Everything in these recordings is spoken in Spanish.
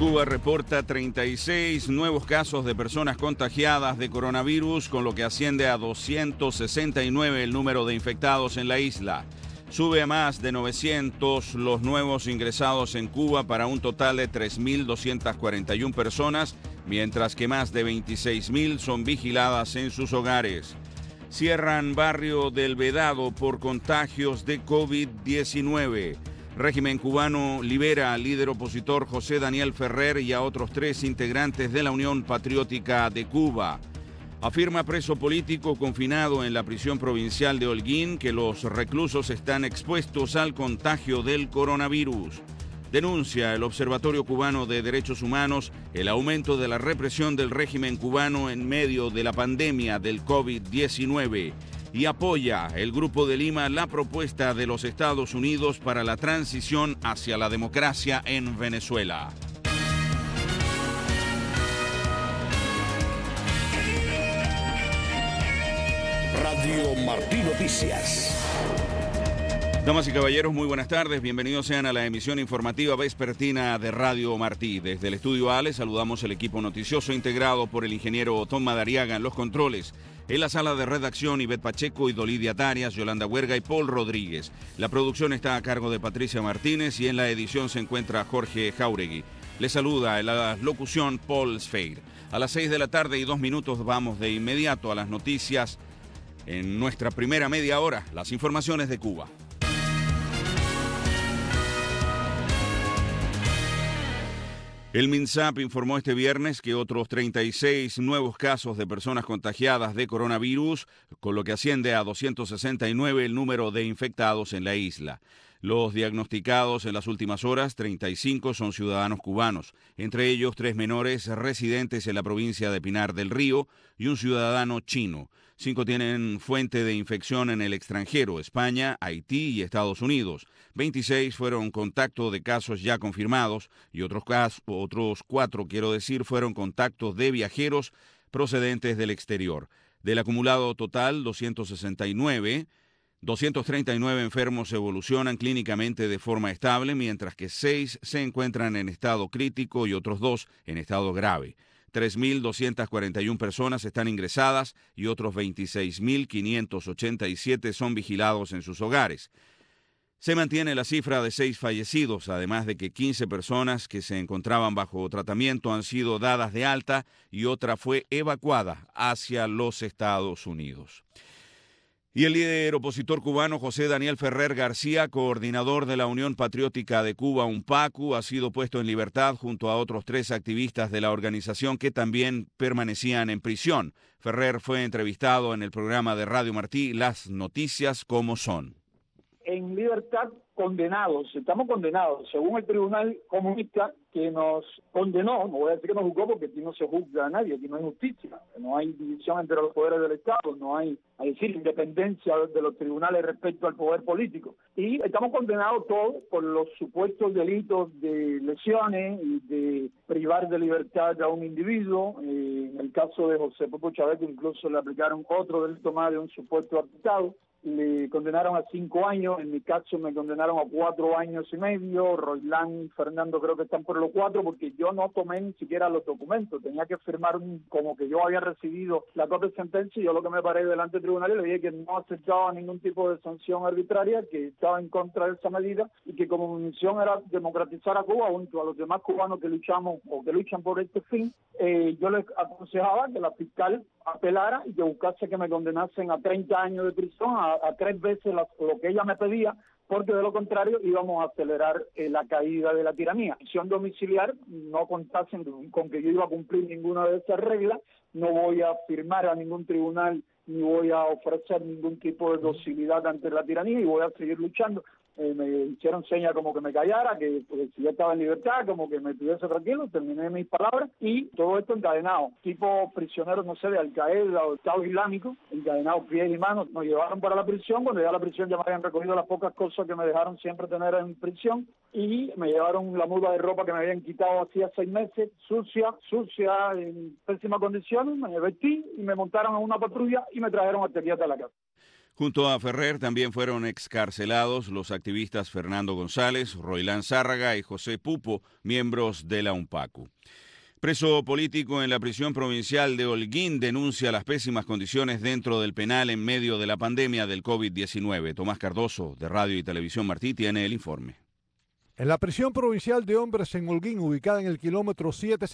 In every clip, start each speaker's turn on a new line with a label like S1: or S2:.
S1: Cuba reporta 36 nuevos casos de personas contagiadas de coronavirus, con lo que asciende a 269 el número de infectados en la isla. Sube a más de 900 los nuevos ingresados en Cuba para un total de 3.241 personas, mientras que más de 26.000 son vigiladas en sus hogares. Cierran barrio del Vedado por contagios de COVID-19. Régimen cubano libera al líder opositor José Daniel Ferrer y a otros 3 integrantes de la Unión Patriótica de Cuba. Afirma preso político confinado en la prisión provincial de Holguín que los reclusos están expuestos al contagio del coronavirus. Denuncia el Observatorio Cubano de Derechos Humanos el aumento de la represión del régimen cubano en medio de la pandemia del COVID-19 y apoya el Grupo de Lima la propuesta de los Estados Unidos para la transición hacia la democracia en Venezuela.
S2: Radio Martí Noticias.
S1: Damas y caballeros, muy buenas tardes. Bienvenidos sean a la emisión informativa vespertina de Radio Martí. Desde el estudio A les saludamos el equipo noticioso integrado por el ingeniero Tom Madariaga en los controles. En la sala de redacción, Ivette Pacheco y Dolidia Tarias, Yolanda Huerga y Paul Rodríguez. La producción está a cargo de Patricia Martínez y en la edición se encuentra Jorge Jauregui. Les saluda en la locución Paul Sfeir. A las 6 de la tarde y 2 minutos vamos de inmediato a las noticias. En nuestra primera media hora, las informaciones de Cuba. El MINSAP informó este viernes que otros 36 nuevos casos de personas contagiadas de coronavirus, con lo que asciende a 269 el número de infectados en la isla. Los diagnosticados en las últimas horas, 35 son ciudadanos cubanos, entre ellos 3 menores residentes en la provincia de Pinar del Río y un ciudadano chino. 5 tienen fuente de infección en el extranjero, España, Haití y Estados Unidos. 26 fueron contacto de casos ya confirmados y otros 4, fueron contactos de viajeros procedentes del exterior. Del acumulado total, 239 239 enfermos evolucionan clínicamente de forma estable, mientras que 6 se encuentran en estado crítico y otros 2 en estado grave. 3.241 personas están ingresadas y otros 26.587 son vigilados en sus hogares. Se mantiene la cifra de 6 fallecidos, además de que 15 personas que se encontraban bajo tratamiento han sido dadas de alta y otra fue evacuada hacia los Estados Unidos. Y el líder opositor cubano José Daniel Ferrer García, coordinador de la Unión Patriótica de Cuba, UNPACU, ha sido puesto en libertad junto a otros 3 activistas de la organización que también permanecían en prisión. Ferrer fue entrevistado en el programa de Radio Martí Las Noticias como Son.
S3: En libertad, condenados, estamos condenados, según el Tribunal Comunista que nos condenó, no voy a decir que nos juzgó porque aquí no se juzga a nadie, aquí no hay justicia, no hay división entre los poderes del Estado, no hay, es decir, independencia de los tribunales respecto al poder político. Y estamos condenados todos por los supuestos delitos de lesiones y de privar de libertad a un individuo. En el caso de José Popo Chávez, incluso le aplicaron otro delito más de un supuesto atentado. Le condenaron a 5 años, en mi caso me condenaron a 4 años y medio, Roilán y Fernando creo que están por los 4 porque yo no tomé ni siquiera los documentos, tenía que firmar como que yo había recibido la copia de sentencia y yo lo que me paré delante del tribunal y le dije que no aceptaba ningún tipo de sanción arbitraria, que estaba en contra de esa medida y que como mi misión era democratizar a Cuba junto a los demás cubanos que luchamos o que luchan por este fin, yo les aconsejaba que la fiscal apelara y que buscase que me condenasen a 30 años de prisión, a 3 veces lo que ella me pedía, porque de lo contrario íbamos a acelerar la caída de la tiranía. Prisión domiciliar, no contasen con que yo iba a cumplir ninguna de esas reglas, no voy a firmar a ningún tribunal ni voy a ofrecer ningún tipo de docilidad ante la tiranía y voy a seguir luchando. Me hicieron señas como que me callara, que pues, si yo estaba en libertad, como que me estuviese tranquilo, terminé mis palabras y todo esto encadenado, tipo prisioneros, no sé, de Al-Qaeda o Estado Islámico, encadenados pies y manos, nos llevaron para la prisión, cuando llegué a la prisión ya me habían recogido las pocas cosas que me dejaron siempre tener en prisión y me llevaron la muda de ropa que me habían quitado hacía 6 meses, sucia, en pésimas condiciones, me vestí y me montaron en una patrulla y me trajeron hasta aquí hasta la casa.
S1: Junto a Ferrer también fueron excarcelados los activistas Fernando González, Roilán Zárraga y José Pupo, miembros de la UNPACU. Preso político en la prisión provincial de Holguín denuncia las pésimas condiciones dentro del penal en medio de la pandemia del COVID-19. Tomás Cardoso, de Radio y Televisión Martí, tiene el informe.
S4: En la prisión provincial de hombres en Holguín, ubicada en el kilómetro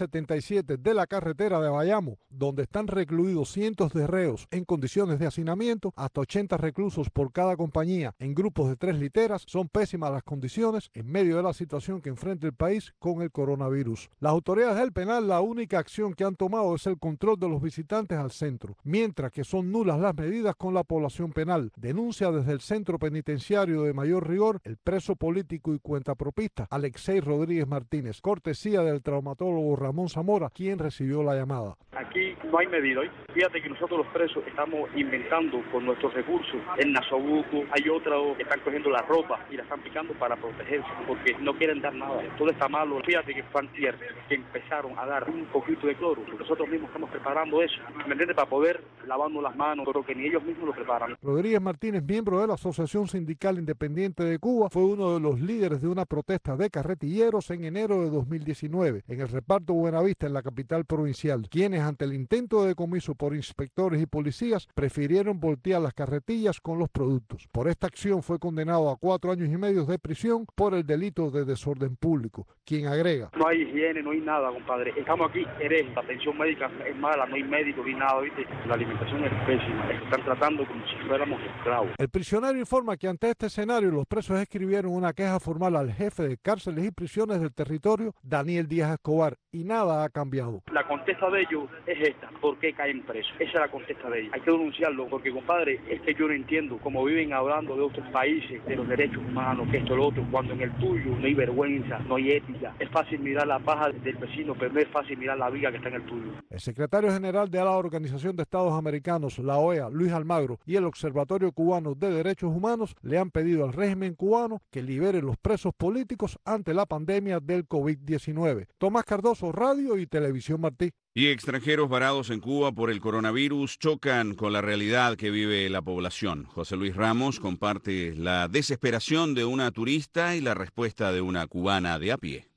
S4: 777 de la carretera de Bayamo, donde están recluidos cientos de reos en condiciones de hacinamiento, hasta 80 reclusos por cada compañía en grupos de 3 literas, son pésimas las condiciones en medio de la situación que enfrenta el país con el coronavirus. Las autoridades del penal, la única acción que han tomado es el control de los visitantes al centro, mientras que son nulas las medidas con la población penal. Denuncia desde el centro penitenciario de mayor rigor el preso político y cuentapropistas Alexei Rodríguez Martínez, cortesía del traumatólogo Ramón Zamora, quien recibió la llamada.
S5: Aquí no hay medida. Fíjate que nosotros los presos estamos inventando con nuestros recursos. En Nasobuco hay otros que están cogiendo la ropa y la están picando para protegerse, porque no quieren dar nada. Todo está malo. Fíjate que fue antier que empezaron a dar un poquito de cloro. Nosotros mismos estamos preparando eso, ¿me entiendes? Para poder lavarnos las manos, pero que ni ellos mismos lo preparan.
S4: Rodríguez Martínez, miembro de la Asociación Sindical Independiente de Cuba, fue uno de los líderes de una protesta de carretilleros en enero de 2019 en el reparto Buenavista, en la capital provincial, quienes ante el intento de decomiso por inspectores y policías prefirieron voltear las carretillas con los productos. Por esta acción fue condenado a 4 años y medio de prisión por el delito de desorden público, quien agrega:
S5: no hay higiene, no hay nada, compadre. Estamos aquí, la atención médica es mala, no hay médico ni nada, ¿viste? La alimentación es pésima, están tratando como si fuéramos esclavos.
S4: El prisionero informa que ante este escenario los presos escribieron una queja formal al jefe de cárceles y prisiones del territorio, Daniel Díaz Escobar, y nada ha cambiado.
S5: La contesta de ellos es esta: ¿por qué caen presos? Esa es la contesta de ellos. Hay que denunciarlo, porque, compadre, es que yo no entiendo cómo viven hablando de otros países, de los derechos humanos, que esto, lo otro, cuando en el tuyo no hay vergüenza, no hay ética. Es fácil mirar la paja del vecino, pero no es fácil mirar la viga que está en el tuyo.
S4: El secretario general de la Organización de Estados Americanos, la OEA, Luis Almagro, y el Observatorio Cubano de Derechos Humanos le han pedido al régimen cubano que libere los presos políticos ante la pandemia del COVID-19. Tomás Cardoso, Radio y Televisión Martí.
S1: Y extranjeros varados en Cuba por el coronavirus chocan con la realidad que vive la población. José Luis Ramos comparte la desesperación de una turista y la respuesta de una cubana de a pie.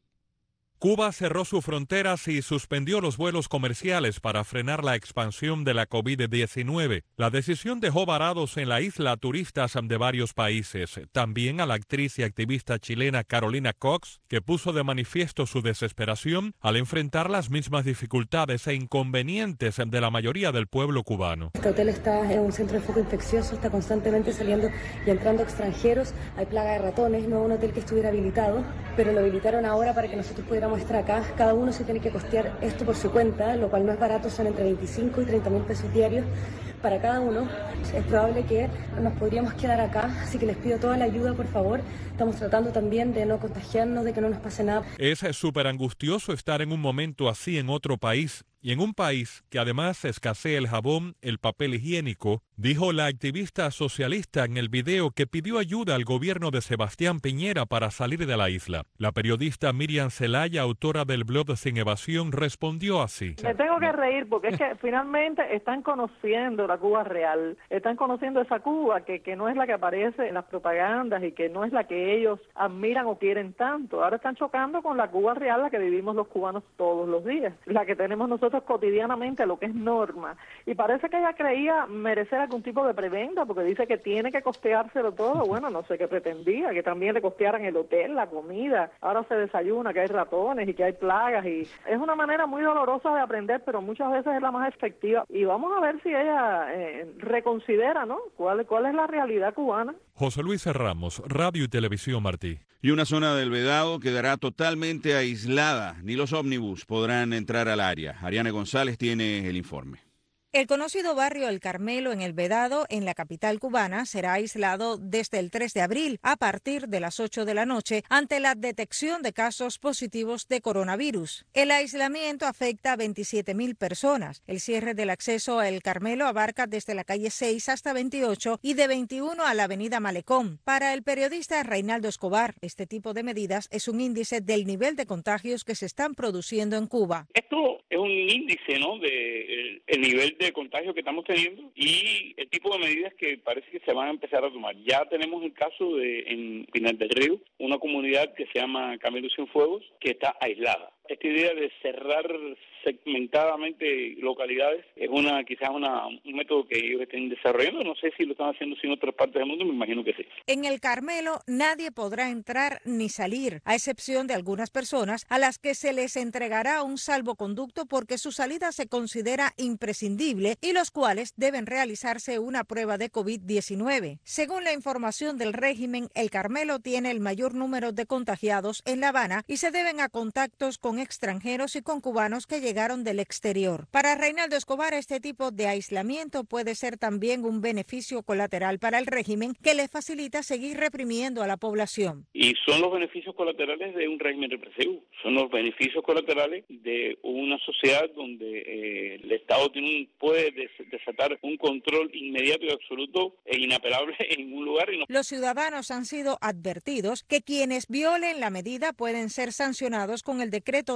S6: Cuba cerró sus fronteras y suspendió los vuelos comerciales para frenar la expansión de la COVID-19. La decisión dejó varados en la isla a turistas de varios países. También a la actriz y activista chilena Carolina Cox, que puso de manifiesto su desesperación al enfrentar las mismas dificultades e inconvenientes de la mayoría del pueblo cubano.
S7: Este hotel está en un centro de foco infeccioso, está constantemente saliendo y entrando extranjeros. Hay plaga de ratones, no un hotel que estuviera habilitado, pero lo habilitaron ahora para que nosotros pudiéramos estar acá. Cada uno se tiene que costear esto por su cuenta, lo cual no es barato, son entre 25 y 30 mil pesos diarios para cada uno. Es probable que nos podríamos quedar acá, así que les pido toda la ayuda, por favor. Estamos tratando también de no contagiarnos, de que no nos pase nada.
S6: Es súper angustioso estar en un momento así en otro país, y en un país que además escasea el jabón, el papel higiénico, dijo la activista socialista en el video que pidió ayuda al gobierno de Sebastián Piñera para salir de la isla. La periodista Miriam Zelaya, autora del blog Sin Evasión, respondió así.
S8: Me tengo que reír porque es que finalmente están conociendo la Cuba real, están conociendo esa Cuba que no es la que aparece en las propagandas y que no es la que ellos admiran o quieren tanto. Ahora están chocando con la Cuba real, la que vivimos los cubanos todos los días, la que tenemos nosotros cotidianamente, lo que es norma. Y parece que ella creía merecer algún tipo de prebenda, porque dice que tiene que costeárselo todo. Bueno, no sé qué pretendía, que también le costearan el hotel, la comida. Ahora se desayuna que hay ratones y que hay plagas, y es una manera muy dolorosa de aprender, pero muchas veces es la más efectiva. Y vamos a ver si ella reconsidera, ¿no?, cuál es la realidad cubana.
S6: José Luis Ramos, Radio y Televisión Martí.
S1: Y una zona del Vedado quedará totalmente aislada. Ni los ómnibus podrán entrar al área. Ariane González tiene el informe.
S9: El conocido barrio El Carmelo en El Vedado, en la capital cubana, será aislado desde el 3 de abril a partir de las 8 de la noche ante la detección de casos positivos de coronavirus. El aislamiento afecta a 27.000 personas. El cierre del acceso a El Carmelo abarca desde la calle 6 hasta 28 y de 21 a la avenida Malecón. Para el periodista Reinaldo Escobar, este tipo de medidas es un índice del nivel de contagios que se están produciendo en Cuba.
S10: Esto es un índice, ¿no?, de el nivel de de contagio que estamos teniendo y el tipo de medidas que parece que se van a empezar a tomar. Ya tenemos el caso de en Pinar del Río, una comunidad que se llama Camilo Cienfuegos, que está aislada. Esta idea de cerrar segmentadamente localidades es quizás un método que ellos estén desarrollando. No sé si lo están haciendo en otras partes del mundo, me imagino que sí.
S9: En el Carmelo nadie podrá entrar ni salir, a excepción de algunas personas a las que se les entregará un salvoconducto porque su salida se considera imprescindible y los cuales deben realizarse una prueba de COVID-19. Según la información del régimen, el Carmelo tiene el mayor número de contagiados en La Habana y se deben a contactos con extranjeros y con cubanos que llegaron del exterior. Para Reinaldo Escobar, este tipo de aislamiento puede ser también un beneficio colateral para el régimen que le facilita seguir reprimiendo a la población.
S10: Y son los beneficios colaterales de un régimen represivo, son los beneficios colaterales de una sociedad donde el Estado puede desatar un control inmediato y absoluto e inapelable en un lugar.
S9: Los ciudadanos han sido advertidos que quienes violen la medida pueden ser sancionados con el decreto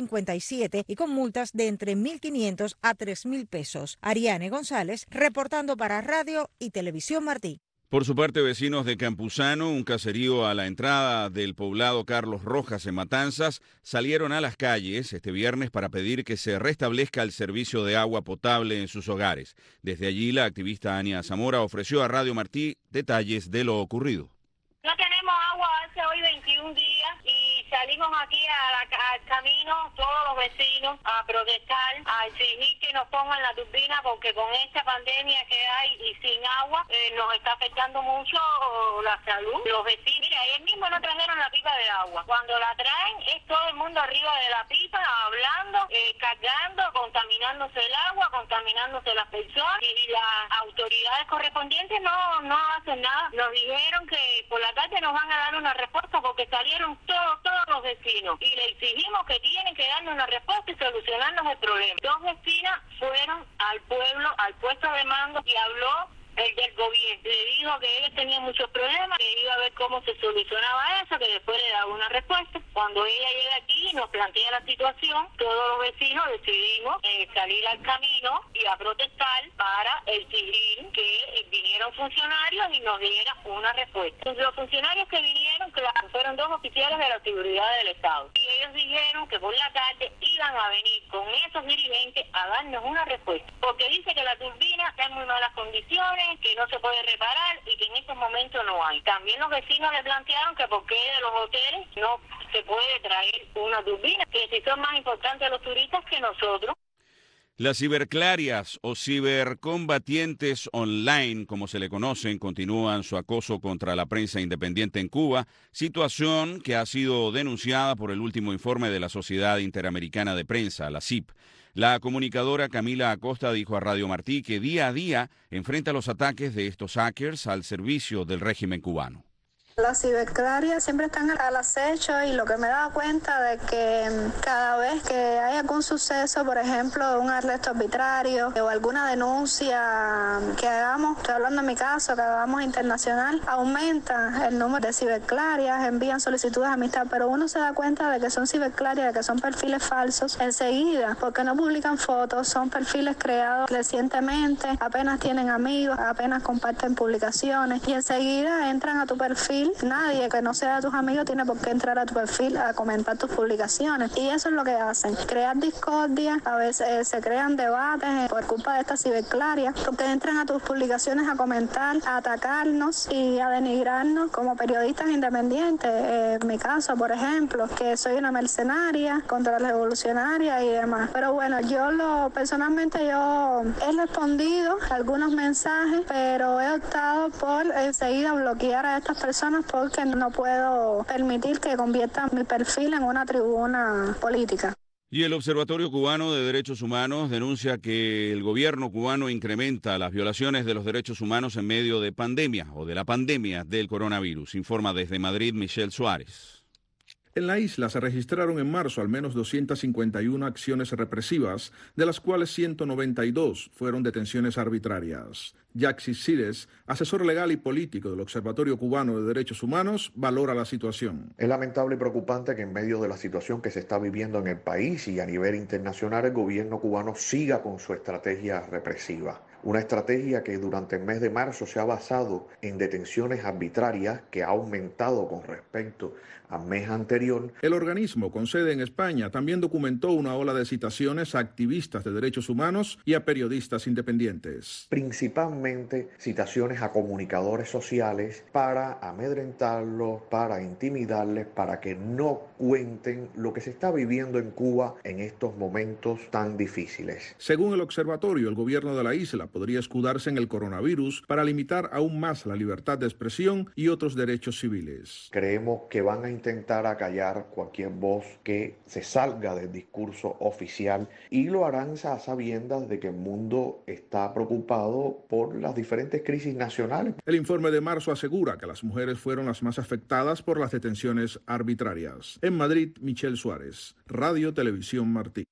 S9: 357 y con multas de entre 1.500 a 3.000 pesos. Ariane González, reportando para Radio y Televisión Martí.
S1: Por su parte, vecinos de Campuzano, un caserío a la entrada del poblado Carlos Rojas en Matanzas, salieron a las calles este viernes para pedir que se restablezca el servicio de agua potable en sus hogares. Desde allí, la activista Ania Zamora ofreció a Radio Martí detalles de lo ocurrido.
S11: No tenemos agua hace hoy 21 días y salimos aquí al camino todos los vecinos a protestar, a exigir que nos pongan la turbina porque con esta pandemia que hay y sin agua nos está afectando mucho la salud. Los vecinos, mira, ayer mismo no trajeron la pipa de agua. Cuando la traen es todo el mundo arriba de la pipa hablando, cargando, contaminándose el agua, contaminándose las personas y las autoridades correspondientes no hacen nada. Nos dijeron que por la tarde nos van a dar una respuesta porque salieron todos los vecinos y le exigimos que tienen que darnos una respuesta y solucionarnos el problema. Dos vecinas fueron al pueblo, al puesto de mando y habló el del gobierno. Le dijo que ellos tenían muchos problemas, que iba a ver cómo se solucionaba eso, que después le daba una respuesta. Cuando ella llega aquí y nos plantea la situación, todos los vecinos decidimos salir al camino y a protestar para exigir que vinieran funcionarios y nos dieran una respuesta. Los funcionarios que vinieron, claro, fueron dos oficiales de la seguridad del Estado. Y ellos dijeron que por la tarde iban a venir con esos dirigentes a darnos una respuesta. Porque dice que la turbina está en muy malas condiciones, que no se puede reparar y que en estos momentos no hay. También los vecinos le plantearon que por qué de los hoteles no se puede traer una turbina, que si son más importantes los turistas que nosotros.
S1: Las ciberclarias o cibercombatientes online, como se le conocen, continúan su acoso contra la prensa independiente en Cuba, situación que ha sido denunciada por el último informe de la Sociedad Interamericana de Prensa, la CIP. La comunicadora Camila Acosta dijo a Radio Martí que día a día enfrenta los ataques de estos hackers al servicio del régimen cubano.
S12: Las ciberclarias siempre están al acecho y lo que me he dado cuenta de que cada vez que hay algún suceso, por ejemplo, un arresto arbitrario o alguna denuncia que hagamos, estoy hablando en mi caso, que hagamos internacional, aumenta el número de ciberclarias, envían solicitudes de amistad, pero uno se da cuenta de que son ciberclarias, de que son perfiles falsos enseguida, porque no publican fotos, son perfiles creados recientemente, apenas tienen amigos, apenas comparten publicaciones y enseguida entran a tu perfil. Nadie que no sea de tus amigos tiene por qué entrar a tu perfil a comentar tus publicaciones y eso es lo que hacen, crear discordia, a veces se crean debates por culpa de estas ciberclarias, porque entran a tus publicaciones a comentar, a atacarnos y a denigrarnos como periodistas independientes, en mi caso por ejemplo, que soy una mercenaria, contrarrevolucionaria y demás, pero bueno, personalmente he respondido algunos mensajes, pero he optado por enseguida bloquear a estas personas porque no puedo permitir que conviertan mi perfil en una tribuna política.
S1: Y el Observatorio Cubano de Derechos Humanos denuncia que el gobierno cubano incrementa las violaciones de los derechos humanos en medio de pandemia o de la pandemia del coronavirus. Informa desde Madrid Michelle Suárez.
S13: En la isla se registraron en marzo al menos 251 acciones represivas, de las cuales 192 fueron detenciones arbitrarias. Yaxis Cires, asesor legal y político del Observatorio Cubano de Derechos Humanos, valora la situación.
S14: Es lamentable y preocupante que en medio de la situación que se está viviendo en el país y a nivel internacional, el gobierno cubano siga con su estrategia represiva. Una estrategia que durante el mes de marzo se ha basado en detenciones arbitrarias, que ha aumentado con respecto al mes anterior.
S13: El organismo, con sede en España, también documentó una ola de citaciones a activistas de derechos humanos y a periodistas independientes.
S14: Principalmente citaciones a comunicadores sociales para amedrentarlos, para intimidarles, para que no cuenten lo que se está viviendo en Cuba en estos momentos tan difíciles.
S13: Según el observatorio, el gobierno de la isla podría escudarse en el coronavirus para limitar aún más la libertad de expresión y otros derechos civiles.
S14: Creemos que van a intentar acallar cualquier voz que se salga del discurso oficial y lo harán a sabiendas de que el mundo está preocupado por las diferentes crisis nacionales.
S13: El informe de marzo asegura que las mujeres fueron las más afectadas por las detenciones arbitrarias. En Madrid, Michelle Suárez, Radio Televisión Martí.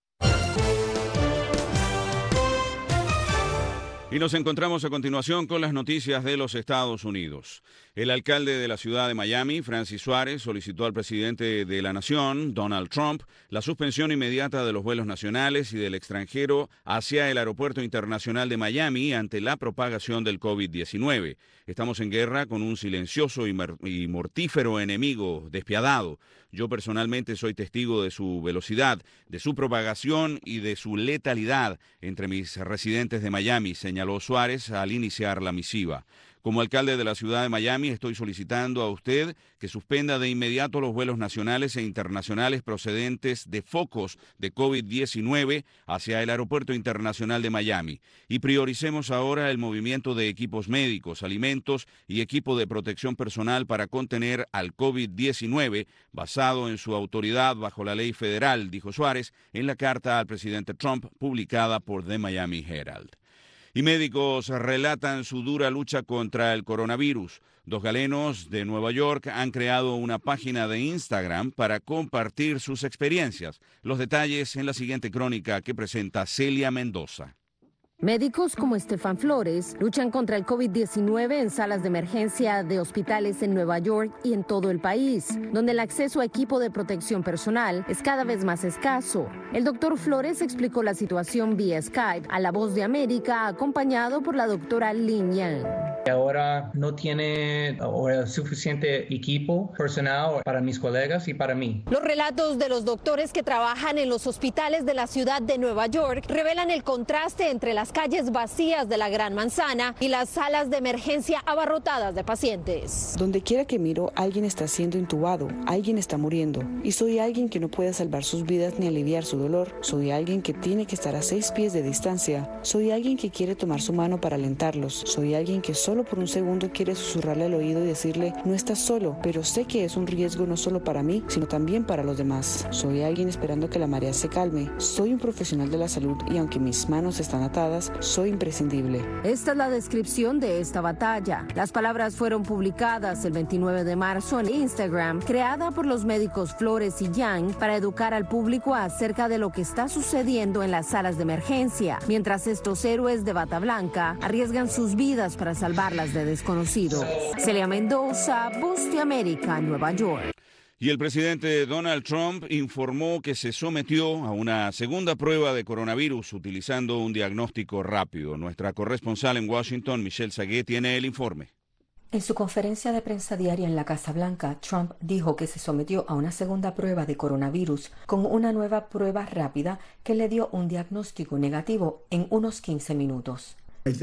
S1: Y nos encontramos a continuación con las noticias de los Estados Unidos. El alcalde de la ciudad de Miami, Francis Suárez, solicitó al presidente de la nación, Donald Trump, la suspensión inmediata de los vuelos nacionales y del extranjero hacia el aeropuerto internacional de Miami ante la propagación del COVID-19. Estamos en guerra con un silencioso y mortífero enemigo despiadado. Yo personalmente soy testigo de su velocidad, de su propagación y de su letalidad entre mis residentes de Miami, señaló Suárez al iniciar la misiva. Como alcalde de la ciudad de Miami, estoy solicitando a usted que suspenda de inmediato los vuelos nacionales e internacionales procedentes de focos de COVID-19 hacia el Aeropuerto Internacional de Miami y prioricemos ahora el movimiento de equipos médicos, alimentos y equipo de protección personal para contener al COVID-19 basado en su autoridad bajo la ley federal, dijo Suárez en la carta al presidente Trump publicada por The Miami Herald. Y médicos relatan su dura lucha contra el coronavirus. 2 galenos de Nueva York han creado una página de Instagram para compartir sus experiencias. Los detalles en la siguiente crónica que presenta Celia Mendoza.
S15: Médicos como Estefan Flores luchan contra el COVID-19 en salas de emergencia de hospitales en Nueva York y en todo el país, donde el acceso a equipo de protección personal es cada vez más escaso. El doctor Flores explicó la situación vía Skype a La Voz de América, acompañado por la doctora Lin Yang.
S16: Ahora no tiene suficiente equipo personal para mis colegas y para mí.
S15: Los relatos de los doctores que trabajan en los hospitales de la ciudad de Nueva York revelan el contraste entre las calles vacías de la Gran Manzana y las salas de emergencia abarrotadas de pacientes.
S17: Donde quiera que miro, alguien está siendo intubado, alguien está muriendo. Y soy alguien que no puede salvar sus vidas ni aliviar su dolor. Soy alguien que tiene que estar a 6 pies de distancia. Soy alguien que quiere tomar su mano para alentarlos. Soy alguien que solo por un segundo quiere susurrarle al oído y decirle, no estás solo, pero sé que es un riesgo no solo para mí, sino también para los demás. Soy alguien esperando que la marea se calme. Soy un profesional de la salud y aunque mis manos están atadas, soy imprescindible.
S15: Esta es la descripción de esta batalla. Las palabras fueron publicadas el 29 de marzo en Instagram, creada por los médicos Flores y Yang para educar al público acerca de lo que está sucediendo en las salas de emergencia, mientras estos héroes de bata blanca arriesgan sus vidas para salvarlas de desconocidos. Celia Mendoza, Voz de América, Nueva York.
S1: Y el presidente Donald Trump informó que se sometió a una segunda prueba de coronavirus utilizando un diagnóstico rápido. Nuestra corresponsal en Washington, Michelle Sagué, tiene el informe.
S18: En su conferencia de prensa diaria en la Casa Blanca, Trump dijo que se sometió a una segunda prueba de coronavirus con una nueva prueba rápida que le dio un diagnóstico negativo en unos 15 minutos.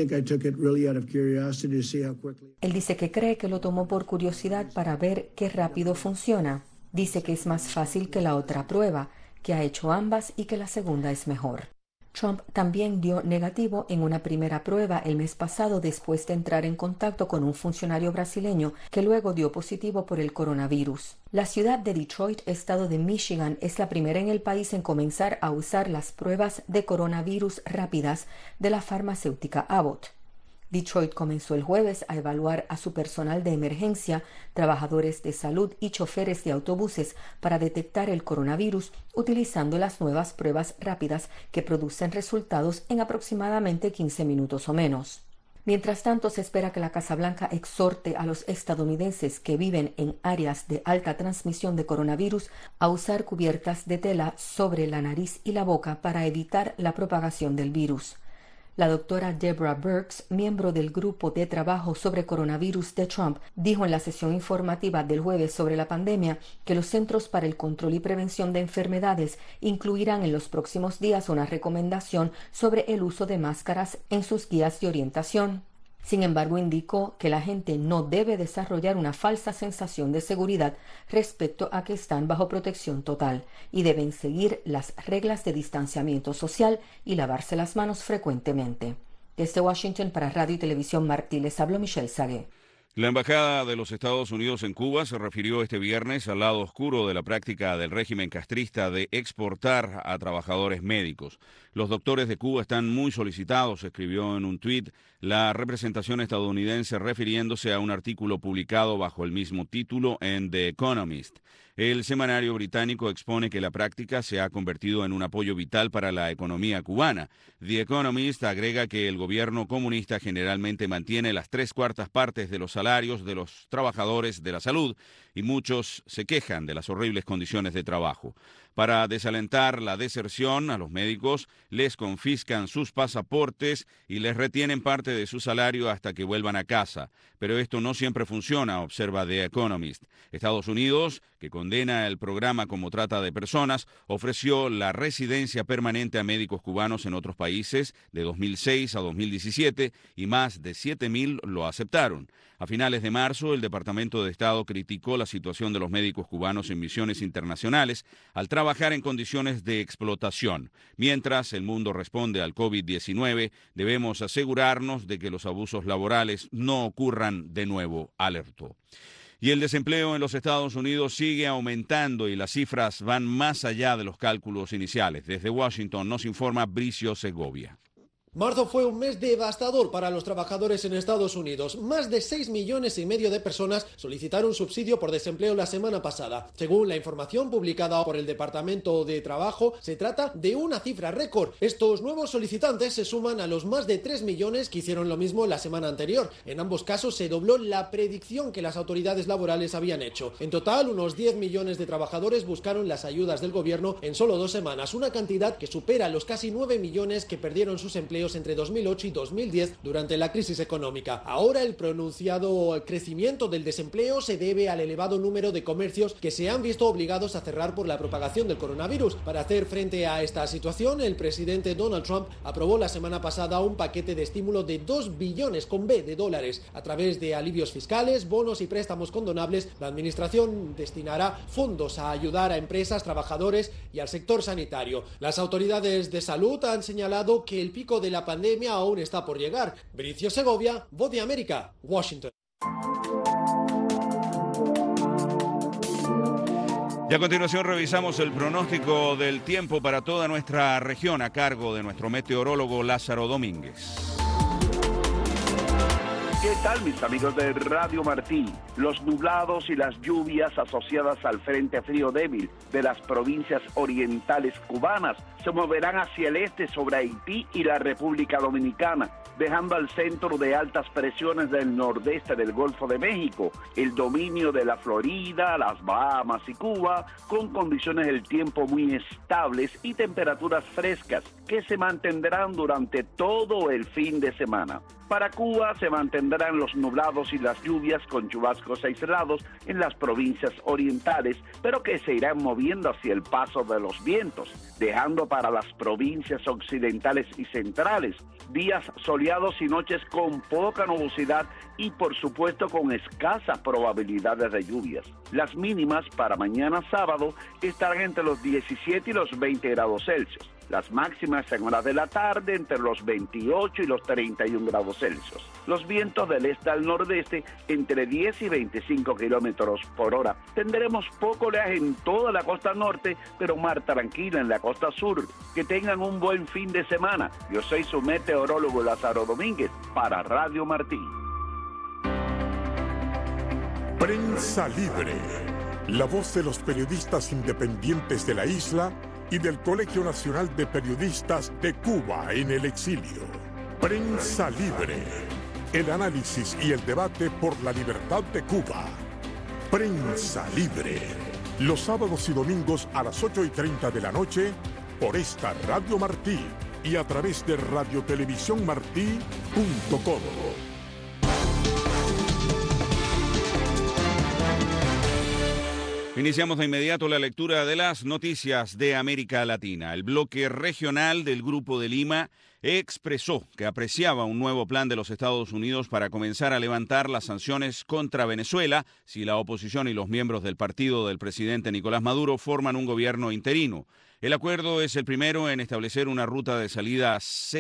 S18: Él dice que cree que lo tomó por curiosidad para ver qué rápido funciona. Dice que es más fácil que la otra prueba, que ha hecho ambas y que la segunda es mejor. Trump también dio negativo en una primera prueba el mes pasado después de entrar en contacto con un funcionario brasileño que luego dio positivo por el coronavirus. La ciudad de Detroit, estado de Michigan, es la primera en el país en comenzar a usar las pruebas de coronavirus rápidas de la farmacéutica Abbott. Detroit comenzó el jueves a evaluar a su personal de emergencia, trabajadores de salud y choferes de autobuses para detectar el coronavirus utilizando las nuevas pruebas rápidas que producen resultados en aproximadamente 15 minutos o menos. Mientras tanto, se espera que la Casa Blanca exhorte a los estadounidenses que viven en áreas de alta transmisión de coronavirus a usar cubiertas de tela sobre la nariz y la boca para evitar la propagación del virus. La doctora Deborah Birx, miembro del grupo de trabajo sobre coronavirus de Trump, dijo en la sesión informativa del jueves sobre la pandemia que los Centros para el Control y Prevención de Enfermedades incluirán en los próximos días una recomendación sobre el uso de máscaras en sus guías de orientación. Sin embargo, indicó que la gente no debe desarrollar una falsa sensación de seguridad respecto a que están bajo protección total y deben seguir las reglas de distanciamiento social y lavarse las manos frecuentemente. Desde Washington para Radio y Televisión Martí, les habló Michelle Sagué.
S1: La Embajada de los Estados Unidos en Cuba se refirió este viernes al lado oscuro de la práctica del régimen castrista de exportar a trabajadores médicos. Los doctores de Cuba están muy solicitados, escribió en un tuit la representación estadounidense refiriéndose a un artículo publicado bajo el mismo título en The Economist. El semanario británico expone que la práctica se ha convertido en un apoyo vital para la economía cubana. The Economist agrega que el gobierno comunista generalmente mantiene las 3/4 partes de los salarios de los trabajadores de la salud y muchos se quejan de las horribles condiciones de trabajo. Para desalentar la deserción, a los médicos les confiscan sus pasaportes y les retienen parte de su salario hasta que vuelvan a casa. Pero esto no siempre funciona, observa The Economist. Estados Unidos, que condena el programa como trata de personas, ofreció la residencia permanente a médicos cubanos en otros países de 2006 a 2017 y más de 7,000 lo aceptaron. A finales de marzo, el Departamento de Estado criticó la situación de los médicos cubanos en misiones internacionales al trabajar en condiciones de explotación. Mientras el mundo responde al COVID-19, debemos asegurarnos de que los abusos laborales no ocurran de nuevo, alertó. Y el desempleo en los Estados Unidos sigue aumentando y las cifras van más allá de los cálculos iniciales. Desde Washington nos informa Bricio Segovia.
S19: Marzo fue un mes devastador para los trabajadores en Estados Unidos. Más de 6,5 millones de personas solicitaron subsidio por desempleo la semana pasada. Según la información publicada por el Departamento de Trabajo, se trata de una cifra récord. Estos nuevos solicitantes se suman a los más de 3 millones que hicieron lo mismo la semana anterior. En ambos casos se dobló la predicción que las autoridades laborales habían hecho. En total, unos 10 millones de trabajadores buscaron las ayudas del gobierno en solo 2 semanas, una cantidad que supera los casi 9 millones que perdieron sus empleos entre 2008 y 2010 durante la crisis económica. Ahora el pronunciado crecimiento del desempleo se debe al elevado número de comercios que se han visto obligados a cerrar por la propagación del coronavirus. Para hacer frente a esta situación, el presidente Donald Trump aprobó la semana pasada un paquete de estímulo de 2 billones con B de dólares. A través de alivios fiscales, bonos y préstamos condonables, la administración destinará fondos a ayudar a empresas, trabajadores y al sector sanitario. Las autoridades de salud han señalado que el pico de la pandemia aún está por llegar. Bricio Segovia, Voz de América, Washington.
S1: Y a continuación revisamos el pronóstico del tiempo para toda nuestra región a cargo de nuestro meteorólogo Lázaro Domínguez.
S20: ¿Qué tal, mis amigos de Radio Martí? Los nublados y las lluvias asociadas al frente frío débil de las provincias orientales cubanas se moverán hacia el este sobre Haití y la República Dominicana, dejando al centro de altas presiones del nordeste del Golfo de México el dominio de la Florida, las Bahamas y Cuba, con condiciones del tiempo muy estables y temperaturas frescas que se mantendrán durante todo el fin de semana. Para Cuba se mantendrán los nublados y las lluvias con chubascos aislados en las provincias orientales, pero que se irán moviendo hacia el paso de los vientos, dejando para las provincias occidentales y centrales días soleados y noches con poca nubosidad y por supuesto con escasas probabilidades de lluvias. Las mínimas para mañana sábado estarán entre los 17 y los 20 grados Celsius. Las máximas en horas de la tarde entre los 28 y los 31 grados Celsius. Los vientos del este al nordeste entre 10 y 25 kilómetros por hora. Tendremos poco oleaje en toda la costa norte, pero mar tranquila en la costa sur. Que tengan un buen fin de semana. Yo soy su meteorólogo Lázaro Domínguez para Radio Martí.
S21: Prensa Libre, la voz de los periodistas independientes de la isla y del Colegio Nacional de Periodistas de Cuba en el exilio. Prensa Libre, el análisis y el debate por la libertad de Cuba. Prensa Libre, los sábados y domingos a las 8:30 de la noche por esta Radio Martí y a través de radiotelevisiónmartí.com.
S1: Iniciamos de inmediato la lectura de las noticias de América Latina. El bloque regional del Grupo de Lima expresó que apreciaba un nuevo plan de los Estados Unidos para comenzar a levantar las sanciones contra Venezuela si la oposición y los miembros del partido del presidente Nicolás Maduro forman un gobierno interino. El acuerdo es el primero en establecer una ruta de salida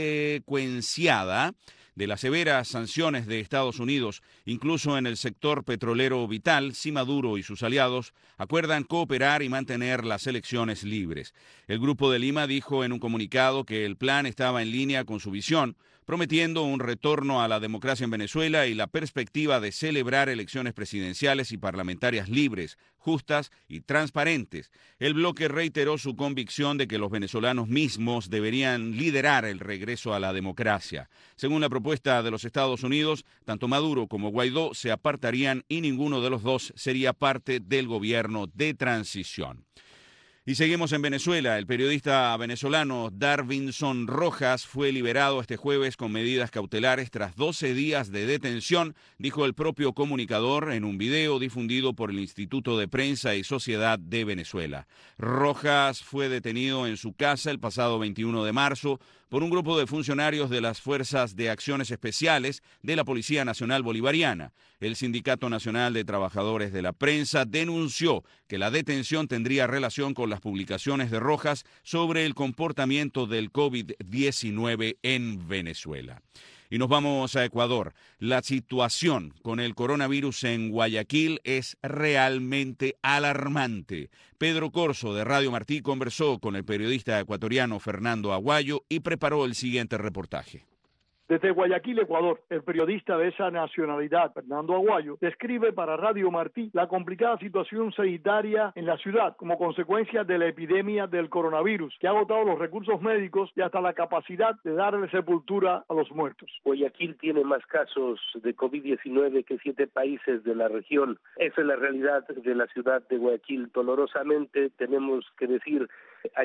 S1: secuenciada de las severas sanciones de Estados Unidos, incluso en el sector petrolero vital, si Maduro y sus aliados acuerdan cooperar y mantener las elecciones libres. El Grupo de Lima dijo en un comunicado que el plan estaba en línea con su visión, prometiendo un retorno a la democracia en Venezuela y la perspectiva de celebrar elecciones presidenciales y parlamentarias libres, justas y transparentes. El bloque reiteró su convicción de que los venezolanos mismos deberían liderar el regreso a la democracia. Según la propuesta de los Estados Unidos, tanto Maduro como Guaidó se apartarían y ninguno de los dos sería parte del gobierno de transición. Y seguimos en Venezuela. El periodista venezolano Darvinson Rojas fue liberado este jueves con medidas cautelares tras 12 días de detención, dijo el propio comunicador en un video difundido por el Instituto de Prensa y Sociedad de Venezuela. Rojas fue detenido en su casa el pasado 21 de marzo por un grupo de funcionarios de las Fuerzas de Acciones Especiales de la Policía Nacional Bolivariana. El Sindicato Nacional de Trabajadores de la Prensa denunció que la detención tendría relación con las publicaciones de Rojas sobre el comportamiento del COVID-19 en Venezuela. Y nos vamos a Ecuador. La situación con el coronavirus en Guayaquil es realmente alarmante. Pedro Corso de Radio Martí conversó con el periodista ecuatoriano Fernando Aguayo y preparó el siguiente reportaje.
S22: Desde Guayaquil, Ecuador, el periodista de esa nacionalidad, Fernando Aguayo, describe para Radio Martí la complicada situación sanitaria en la ciudad como consecuencia de la epidemia del coronavirus, que ha agotado los recursos médicos y hasta la capacidad de darle sepultura a los muertos.
S23: Guayaquil tiene más casos de COVID-19 que 7 países de la región. Esa es la realidad de la ciudad de Guayaquil. Dolorosamente tenemos que decir, hay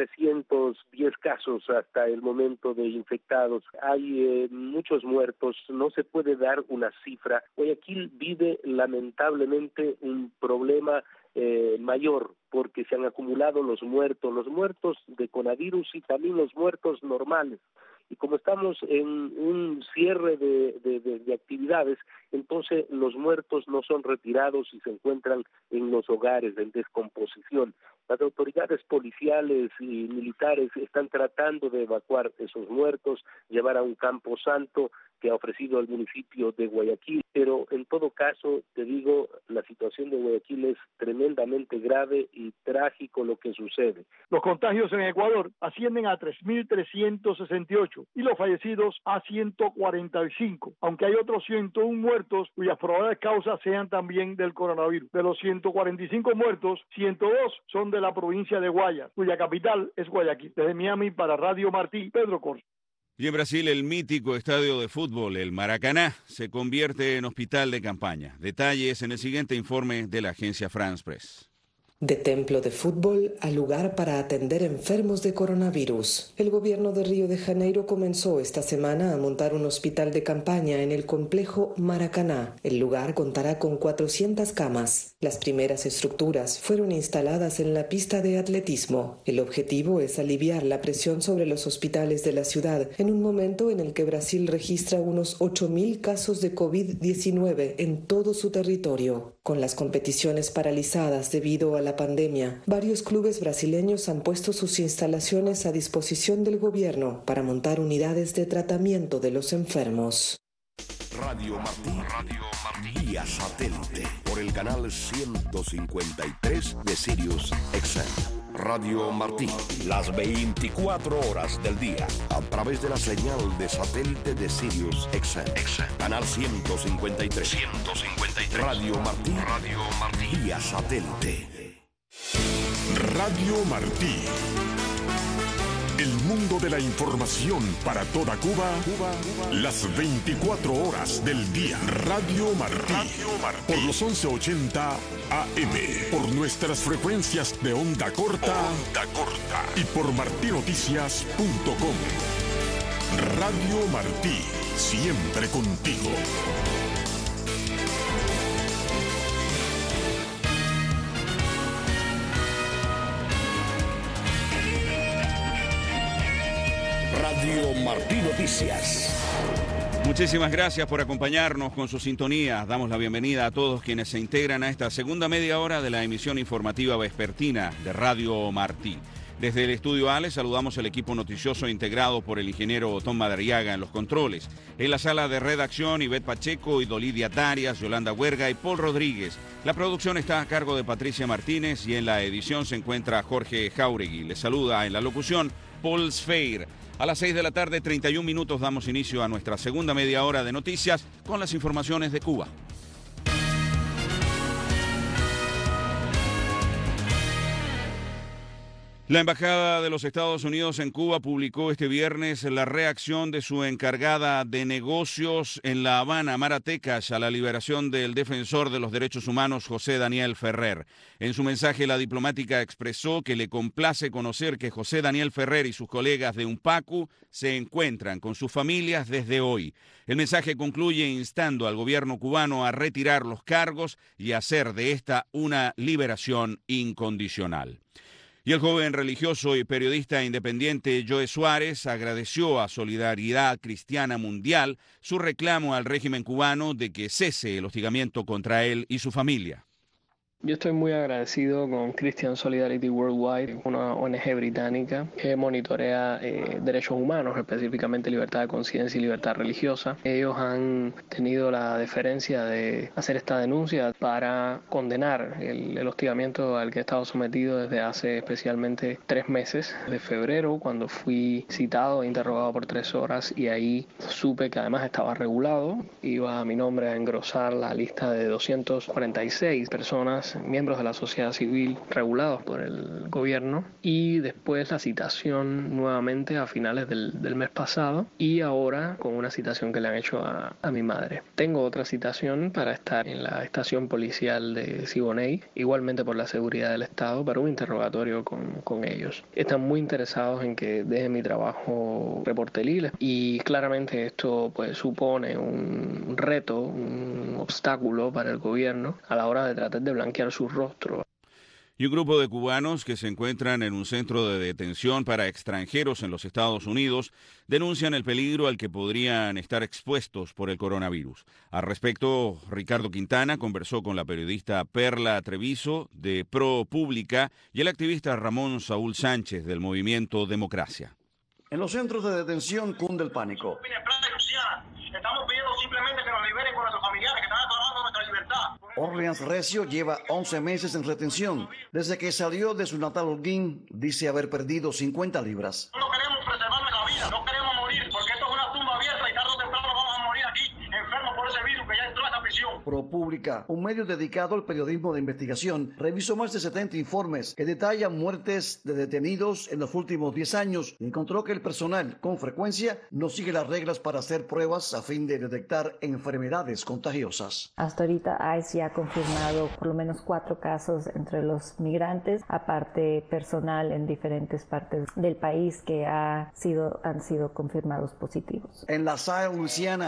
S23: 1.310 casos hasta el momento de infectados. Hay muchos muertos, no se puede dar una cifra. Guayaquil vive lamentablemente un problema mayor, porque se han acumulado los muertos de coronavirus y también los muertos normales. Y como estamos en un cierre de actividades, entonces los muertos no son retirados y se encuentran en los hogares en descomposición. Las autoridades policiales y militares están tratando de evacuar esos muertos, llevar a un campo santo que ha ofrecido el municipio de Guayaquil, pero en todo caso, te digo, la situación de Guayaquil es tremendamente grave y trágico lo que sucede.
S22: Los contagios en Ecuador ascienden a 3.368 y los fallecidos a 145, aunque hay otros 101 muertos cuyas probables causas sean también del coronavirus. De los 145 muertos, 102 son de la provincia de Guayas, cuya capital es Guayaquil. Desde Miami para Radio Martí, Pedro Corso.
S1: Y en Brasil, el mítico estadio de fútbol, el Maracaná, se convierte en hospital de campaña. Detalles en el siguiente informe de la agencia France Press.
S24: De templo de fútbol a lugar para atender enfermos de coronavirus. El gobierno de Río de Janeiro comenzó esta semana a montar un hospital de campaña en el complejo Maracaná. El lugar contará con 400 camas. Las primeras estructuras fueron instaladas en la pista de atletismo. El objetivo es aliviar la presión sobre los hospitales de la ciudad en un momento en el que Brasil registra unos 8.000 casos de COVID-19 en todo su territorio. Con las competiciones paralizadas debido a la pandemia. Varios clubes brasileños han puesto sus instalaciones a disposición del gobierno para montar unidades de tratamiento de los enfermos.
S2: Radio Martí vía satélite por el canal 153 de Sirius XM. Radio Martí, las 24 horas del día, a través de la señal de satélite de Sirius XM. Canal 153. Radio Martí vía satélite.
S21: Radio Martí. El mundo de la información para toda Cuba, las 24 horas del día. Radio Martí, por los 1180 AM, por nuestras frecuencias de onda corta y por martinoticias.com. Radio Martí, siempre contigo.
S2: Radio Martí Noticias.
S1: Muchísimas gracias por acompañarnos con su sintonía. Damos la bienvenida a todos quienes se integran a esta segunda media hora de la emisión informativa vespertina de Radio Martí. Desde el Estudio A les saludamos el equipo noticioso integrado por el ingeniero Tom Madariaga en los controles. En la sala de redacción, Ivette Pacheco, Idolidia Tarias, Yolanda Huerga y Paul Rodríguez. La producción está a cargo de Patricia Martínez y en la edición se encuentra Jorge Jauregui. Les saluda en la locución Paul Sfeir. A las 6 de la tarde, 31 minutos, damos inicio a nuestra segunda media hora de noticias con las informaciones de Cuba. La Embajada de los Estados Unidos en Cuba publicó este viernes la reacción de su encargada de negocios en La Habana, Mara Tekash, a la liberación del defensor de los derechos humanos José Daniel Ferrer. En su mensaje, la diplomática expresó que le complace conocer que José Daniel Ferrer y sus colegas de UNPACU se encuentran con sus familias desde hoy. El mensaje concluye instando al gobierno cubano a retirar los cargos y hacer de esta una liberación incondicional. Y el joven religioso y periodista independiente Joe Suárez agradeció a Solidaridad Cristiana Mundial su reclamo al régimen cubano de que cese el hostigamiento contra él y su familia.
S3: Yo estoy muy agradecido con Christian Solidarity Worldwide, una ONG británica que monitorea derechos humanos, específicamente libertad de conciencia y libertad religiosa. Ellos han tenido la deferencia de hacer esta denuncia para condenar el hostigamiento al que he estado sometido desde hace especialmente 3 meses, de febrero, cuando fui citado e interrogado por 3 horas, y ahí supe que además estaba regulado. Iba a mi nombre a engrosar la lista de 246 personas, miembros de la sociedad civil regulados por el gobierno, y después la citación nuevamente a finales del mes pasado, y ahora con una citación que le han hecho a mi madre. Tengo otra citación para estar en la estación policial de Siboney, igualmente por la seguridad del Estado, para un interrogatorio con ellos. Están muy interesados en que deje mi trabajo reporteril, y claramente esto pues supone un reto, un obstáculo para el gobierno a la hora de tratar de blanquear su rostro.
S1: Y un grupo de cubanos que se encuentran en un centro de detención para extranjeros en los Estados Unidos denuncian el peligro al que podrían estar expuestos por el coronavirus. Al respecto, Ricardo Quintana conversó con la periodista Perla Treviso de ProPublica y el activista Ramón Saúl Sánchez del movimiento Democracia.
S4: En los centros de detención cunde el pánico.
S5: Estamos pidiendo simplemente que nos liberen con nuestros familiares que están acabando nuestra libertad.
S4: Orleans Recio lleva 11 meses en retención. Desde que salió de su natal Holguín, dice haber perdido 50 libras.
S5: No queremos preservar nuestra vida, no queremos morir, porque esto es una tumba abierta y tarde o temprano vamos a morir aquí, enfermos por ese virus que ya entró a esta prisión.
S4: ProPublica, un medio dedicado al periodismo de investigación, revisó más de 70 informes que detallan muertes de detenidos en los últimos 10 años y encontró que el personal, con frecuencia, no sigue las reglas para hacer pruebas a fin de detectar enfermedades contagiosas.
S25: Hasta ahorita ICE ya ha confirmado por lo menos 4 casos entre los migrantes, aparte personal en diferentes partes del país que han sido confirmados positivos.
S4: En LaSalle, Luisiana,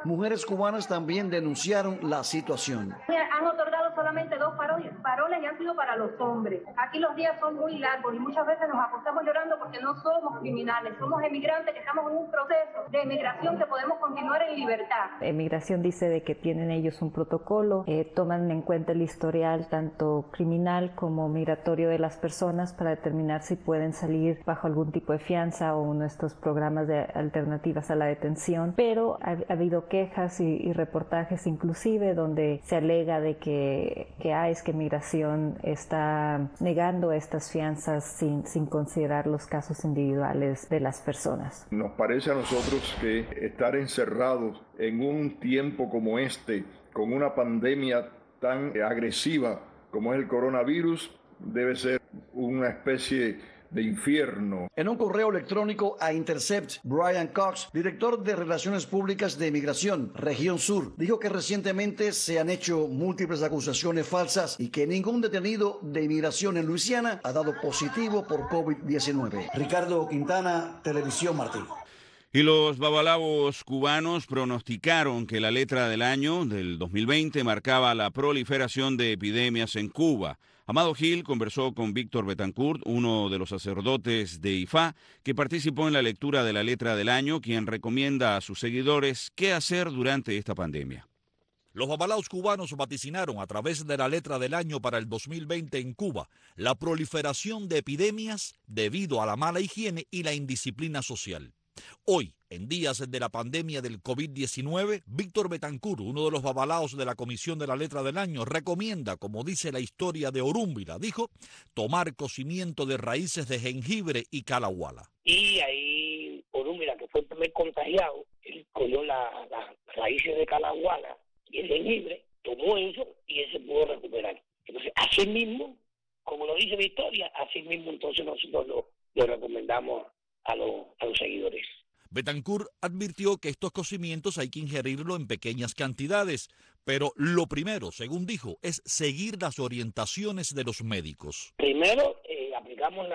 S4: Mujeres cubanas también denunciaron la situación.
S6: Han otorgado solamente 2 paroles y han sido para los hombres. Aquí los días son muy largos y muchas veces nos acostamos llorando porque no somos criminales, somos emigrantes que estamos en un proceso de emigración que podemos continuar en libertad.
S25: Emigración dice de que tienen ellos un protocolo, toman en cuenta el historial tanto criminal como migratorio de las personas para determinar si pueden salir bajo algún tipo de fianza o nuestros programas de alternativas a la detención, pero ha habido quejas y reportajes inclusive donde se alega de que Migración está negando estas fianzas sin considerar los casos individuales de las personas.
S7: Nos parece a nosotros que estar encerrados en un tiempo como este, con una pandemia tan agresiva como es el coronavirus, debe ser una especie de infierno.
S4: En un correo electrónico a Intercept, Brian Cox, director de Relaciones Públicas de Migración, Región Sur, dijo que recientemente se han hecho múltiples acusaciones falsas y que ningún detenido de inmigración en Luisiana ha dado positivo por COVID-19. Ricardo Quintana, Televisión Martí.
S1: Y los babalabos cubanos pronosticaron que la letra del año del 2020 marcaba la proliferación de epidemias en Cuba. Amado Gil conversó con Víctor Betancourt, uno de los sacerdotes de IFA, que participó en la lectura de la letra del año, quien recomienda a sus seguidores qué hacer durante esta pandemia.
S8: Los babalaos cubanos vaticinaron a través de la letra del año para el 2020 en Cuba la proliferación de epidemias debido a la mala higiene y la indisciplina social. Hoy, en días de la pandemia del COVID-19, Víctor Betancourt, uno de los babalaos de la Comisión de la Letra del Año, recomienda, como dice la historia de Orúmbila, dijo, tomar cocimiento de raíces de jengibre y calahuala.
S9: Y ahí Orúmbila, que fue el primer contagiado, él cogió las raíces de calahuala y el jengibre, tomó eso y él se pudo recuperar. Entonces, así mismo, como lo dice la historia, así mismo entonces nosotros lo recomendamos a los seguidores.
S8: Betancourt advirtió que estos cocimientos hay que ingerirlo en pequeñas cantidades, pero lo primero, según dijo, es seguir las orientaciones de los médicos.
S9: Primero, aplicamos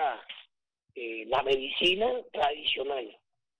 S9: la medicina tradicional,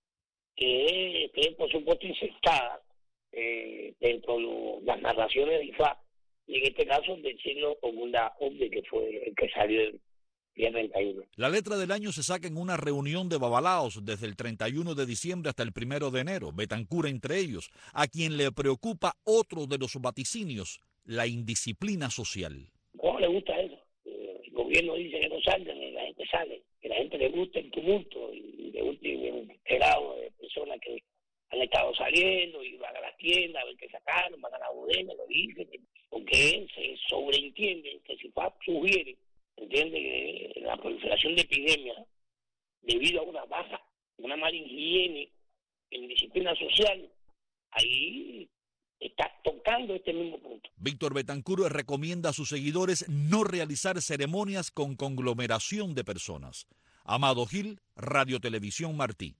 S9: que es por supuesto insertada dentro de las narraciones de IFA, y en este caso decirlo como una OMS que fue el que salió del día 31.
S8: La letra del año se saca en una reunión de babalaos desde el 31 de diciembre hasta el 1 de enero, Betancourt entre ellos, a quien le preocupa otro de los vaticinios, la indisciplina social.
S9: ¿Cómo le gusta eso? El gobierno dice que no salgan y la gente sale, que la gente le gusta el tumulto y de último enterado de personas que han estado saliendo y van a las tiendas a ver qué sacaron, van a la bodega, lo dicen, porque se sobreentiende que si sugiere, entiende que la proliferación de epidemias debido a una mala higiene en disciplina social, ahí está tocando este mismo punto.
S8: Víctor Betancourt recomienda a sus seguidores no realizar ceremonias con conglomeración de personas. Amado Gil, Radio Televisión Martí.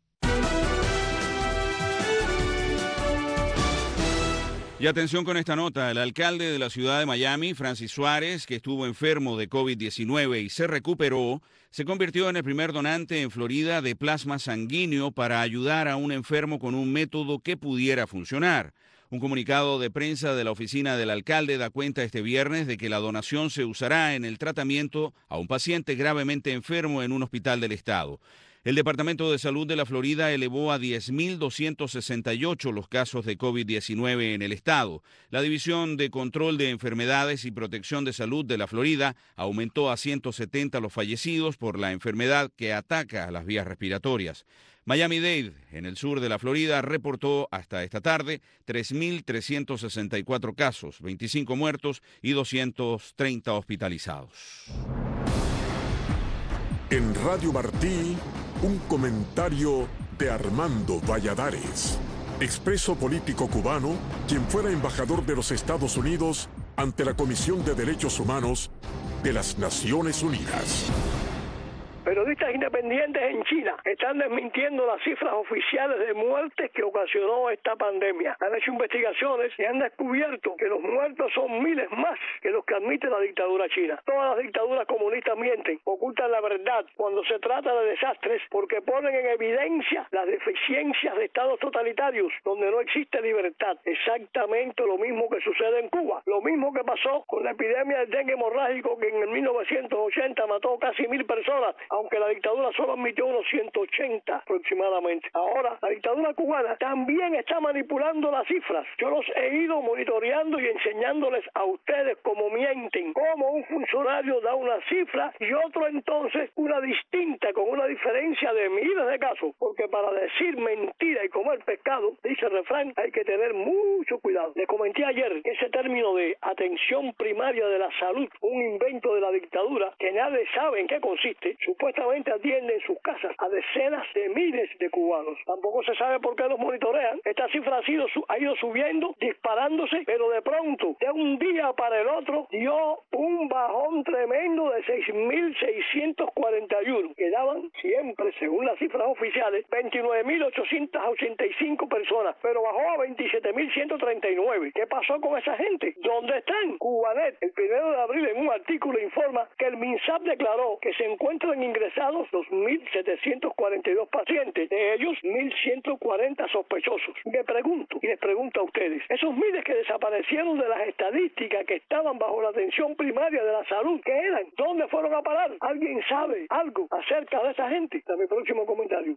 S1: Y atención con esta nota, el alcalde de la ciudad de Miami, Francis Suárez, que estuvo enfermo de COVID-19 y se recuperó, se convirtió en el primer donante en Florida de plasma sanguíneo para ayudar a un enfermo con un método que pudiera funcionar. Un comunicado de prensa de la oficina del alcalde da cuenta este viernes de que la donación se usará en el tratamiento a un paciente gravemente enfermo en un hospital del estado. El Departamento de Salud de la Florida elevó a 10.268 los casos de COVID-19 en el estado. La División de Control de Enfermedades y Protección de Salud de la Florida aumentó a 170 los fallecidos por la enfermedad que ataca a las vías respiratorias. Miami-Dade, en el sur de la Florida, reportó hasta esta tarde 3.364 casos, 25 muertos y 230 hospitalizados.
S21: En Radio Martí, un comentario de Armando Valladares, expreso político cubano, quien fuera embajador de los Estados Unidos ante la Comisión de Derechos Humanos de las Naciones Unidas.
S10: Periodistas independientes en China están desmintiendo las cifras oficiales de muertes que ocasionó esta pandemia. Han hecho investigaciones y han descubierto que los muertos son miles más que los que admite la dictadura china. Todas las dictaduras comunistas mienten, ocultan la verdad cuando se trata de desastres porque ponen en evidencia las deficiencias de estados totalitarios donde no existe libertad. Exactamente lo mismo que sucede en Cuba. Lo mismo que pasó con la epidemia del dengue hemorrágico que en el 1980 mató casi 1.000 personas, aunque la dictadura solo admitió unos 180 aproximadamente. Ahora, la dictadura cubana también está manipulando las cifras. Yo los he ido monitoreando y enseñándoles a ustedes cómo mienten, cómo un funcionario da una cifra y otro entonces una distinta, con una diferencia de miles de casos, porque para decir mentira y comer pescado, dice el refrán, hay que tener mucho cuidado. Les comenté ayer que ese término de atención primaria de la salud, un invento de la dictadura que nadie sabe en qué consiste, supuestamente atiende en sus casas a decenas de miles de cubanos. Tampoco se sabe por qué los monitorean. Esta cifra ha ido subiendo, disparándose, pero de pronto, de un día para el otro, dio un bajón tremendo de 6.641. Quedaban siempre, según las cifras oficiales, 29.885 personas, pero bajó a 27.139. ¿Qué pasó con esa gente? ¿Dónde están? Cubanet, el 1 de abril, en un artículo informa que el MINSAP declaró que se encuentran ingresados 2.742 pacientes, de ellos 1.140 sospechosos. Me pregunto, y les pregunto a ustedes, esos miles que desaparecieron de las estadísticas que estaban bajo la atención primaria de la salud, ¿qué eran? ¿Dónde fueron a parar? ¿Alguien sabe algo acerca de esa gente? Hasta mi próximo comentario.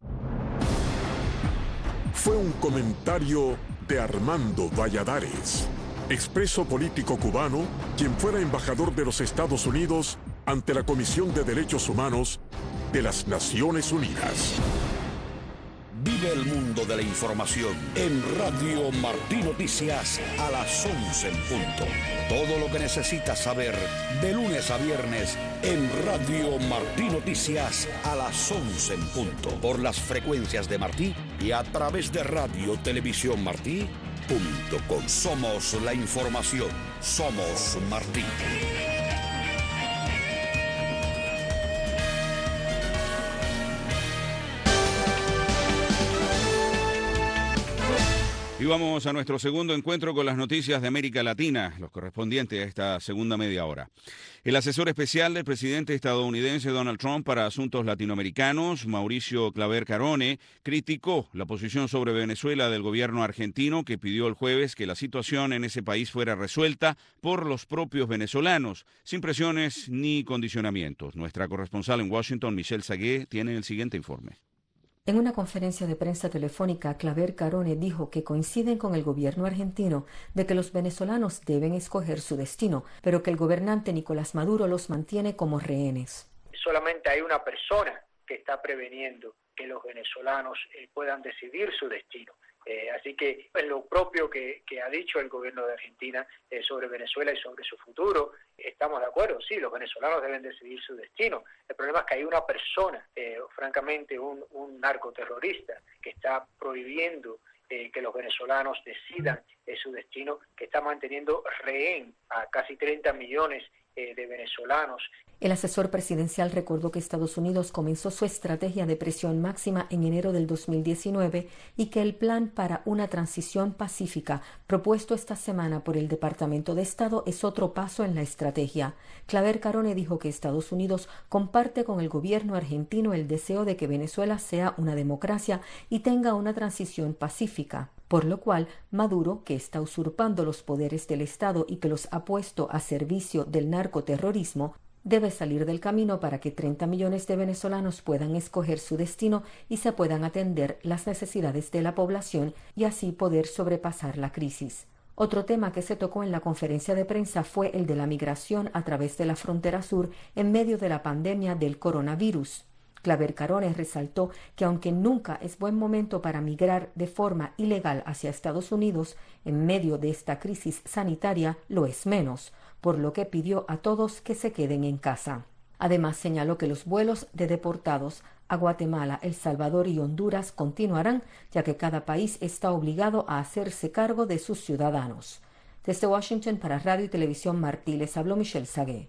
S21: Fue un comentario de Armando Valladares, expreso político cubano, quien fuera embajador de los Estados Unidos ante la Comisión de Derechos Humanos de las Naciones Unidas.
S2: Vive el mundo de la información en Radio Martí Noticias a las 11 en punto. Todo lo que necesitas saber de lunes a viernes en Radio Martí Noticias a las 11 en punto. Por las frecuencias de Martí y a través de Radio Televisión Martí.com. Somos la información. Somos Martí.
S1: Y vamos a nuestro segundo encuentro con las noticias de América Latina, los correspondientes a esta segunda media hora. El asesor especial del presidente estadounidense Donald Trump para asuntos latinoamericanos, Mauricio Claver Carone, criticó la posición sobre Venezuela del gobierno argentino, que pidió el jueves que la situación en ese país fuera resuelta por los propios venezolanos, sin presiones ni condicionamientos. Nuestra corresponsal en Washington, Michelle Sagué, tiene el siguiente informe.
S18: En una conferencia de prensa telefónica, Claver Carone dijo que coinciden con el gobierno argentino de que los venezolanos deben escoger su destino, pero que el gobernante Nicolás Maduro los mantiene como rehenes.
S11: Solamente hay una persona que está preveniendo que los venezolanos puedan decidir su destino. Así que es lo propio que ha dicho el gobierno de Argentina sobre Venezuela y sobre su futuro. Estamos de acuerdo, sí, los venezolanos deben decidir su destino. El problema es que hay una persona, francamente un narcoterrorista, que está prohibiendo que los venezolanos decidan su destino, que está manteniendo rehén a casi 30 millones de venezolanos.
S18: El asesor presidencial recordó que Estados Unidos comenzó su estrategia de presión máxima en enero del 2019 y que el plan para una transición pacífica propuesto esta semana por el Departamento de Estado es otro paso en la estrategia. Claver Carone dijo que Estados Unidos comparte con el gobierno argentino el deseo de que Venezuela sea una democracia y tenga una transición pacífica, por lo cual Maduro, que está usurpando los poderes del Estado y que los ha puesto a servicio del narcoterrorismo, debe salir del camino para que 30 millones de venezolanos puedan escoger su destino y se puedan atender las necesidades de la población y así poder sobrepasar la crisis. Otro tema que se tocó en la conferencia de prensa fue el de la migración a través de la frontera sur en medio de la pandemia del coronavirus. Claver Carone resaltó que aunque nunca es buen momento para migrar de forma ilegal hacia Estados Unidos, en medio de esta crisis sanitaria lo es menos, por lo que pidió a todos que se queden en casa. Además, señaló que los vuelos de deportados a Guatemala, El Salvador y Honduras continuarán, ya que cada país está obligado a hacerse cargo de sus ciudadanos. Desde Washington para Radio y Televisión Martí les habló Michelle Sagué.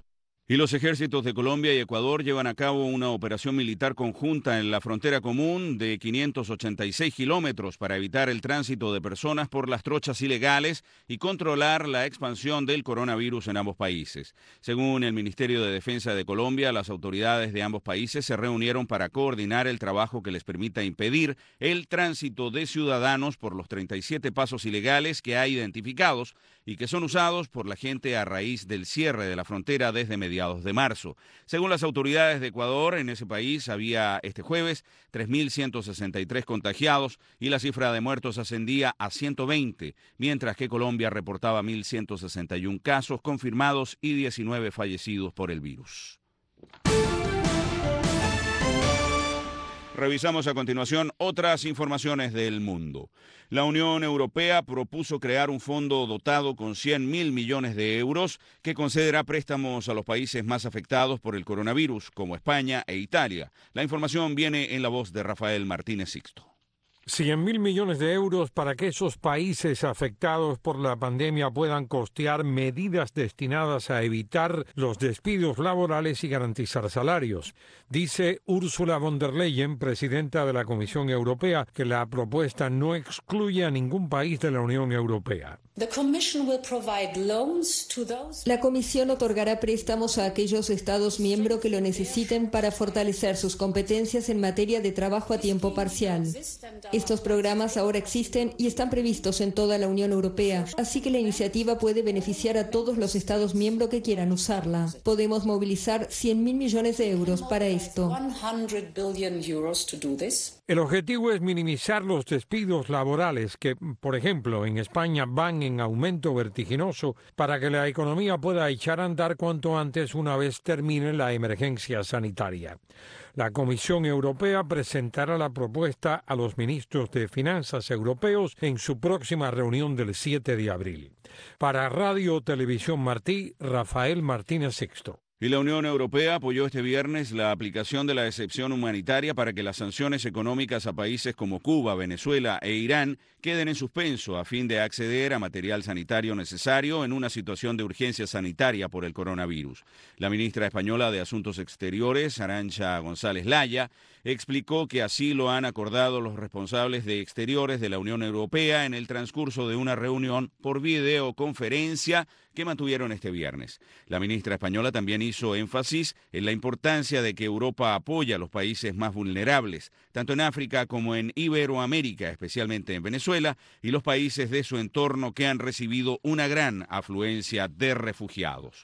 S1: Y los ejércitos de Colombia y Ecuador llevan a cabo una operación militar conjunta en la frontera común de 586 kilómetros para evitar el tránsito de personas por las trochas ilegales y controlar la expansión del coronavirus en ambos países. Según el Ministerio de Defensa de Colombia, las autoridades de ambos países se reunieron para coordinar el trabajo que les permita impedir el tránsito de ciudadanos por los 37 pasos ilegales que hay identificados y que son usados por la gente a raíz del cierre de la frontera desde mediados de marzo. Según las autoridades de Ecuador, en ese país había este jueves 3.163 contagiados y la cifra de muertos ascendía a 120, mientras que Colombia reportaba 1.161 casos confirmados y 19 fallecidos por el virus. Revisamos a continuación otras informaciones del mundo. La Unión Europea propuso crear un fondo dotado con 100.000 millones de euros que concederá préstamos a los países más afectados por el coronavirus, como España e Italia. La información viene en la voz de Rafael Martínez Sixto.
S12: 100.000 millones de euros para que esos países afectados por la pandemia puedan costear medidas destinadas a evitar los despidos laborales y garantizar salarios. Dice Ursula von der Leyen, presidenta de la Comisión Europea, que la propuesta no excluye a ningún país de la Unión Europea.
S13: La Comisión otorgará préstamos a aquellos Estados miembros que lo necesiten para fortalecer sus competencias en materia de trabajo a tiempo parcial. Estos programas ahora existen y están previstos en toda la Unión Europea, así que la iniciativa puede beneficiar a todos los Estados miembros que quieran usarla. Podemos movilizar 100.000 millones de euros para esto.
S12: El objetivo es minimizar los despidos laborales que, por ejemplo, en España van en aumento vertiginoso para que la economía pueda echar a andar cuanto antes una vez termine la emergencia sanitaria. La Comisión Europea presentará la propuesta a los ministros de Finanzas europeos en su próxima reunión del 7 de abril. Para Radio Televisión Martí, Rafael Martínez Sixto.
S1: Y la Unión Europea apoyó este viernes la aplicación de la excepción humanitaria para que las sanciones económicas a países como Cuba, Venezuela e Irán queden en suspenso a fin de acceder a material sanitario necesario en una situación de urgencia sanitaria por el coronavirus. La ministra española de Asuntos Exteriores, Arantxa González Laya, explicó que así lo han acordado los responsables de Exteriores de la Unión Europea en el transcurso de una reunión por videoconferencia que mantuvieron este viernes. La ministra española también hizo énfasis en la importancia de que Europa apoye a los países más vulnerables, tanto en África como en Iberoamérica, especialmente en Venezuela, y los países de su entorno que han recibido una gran afluencia de refugiados.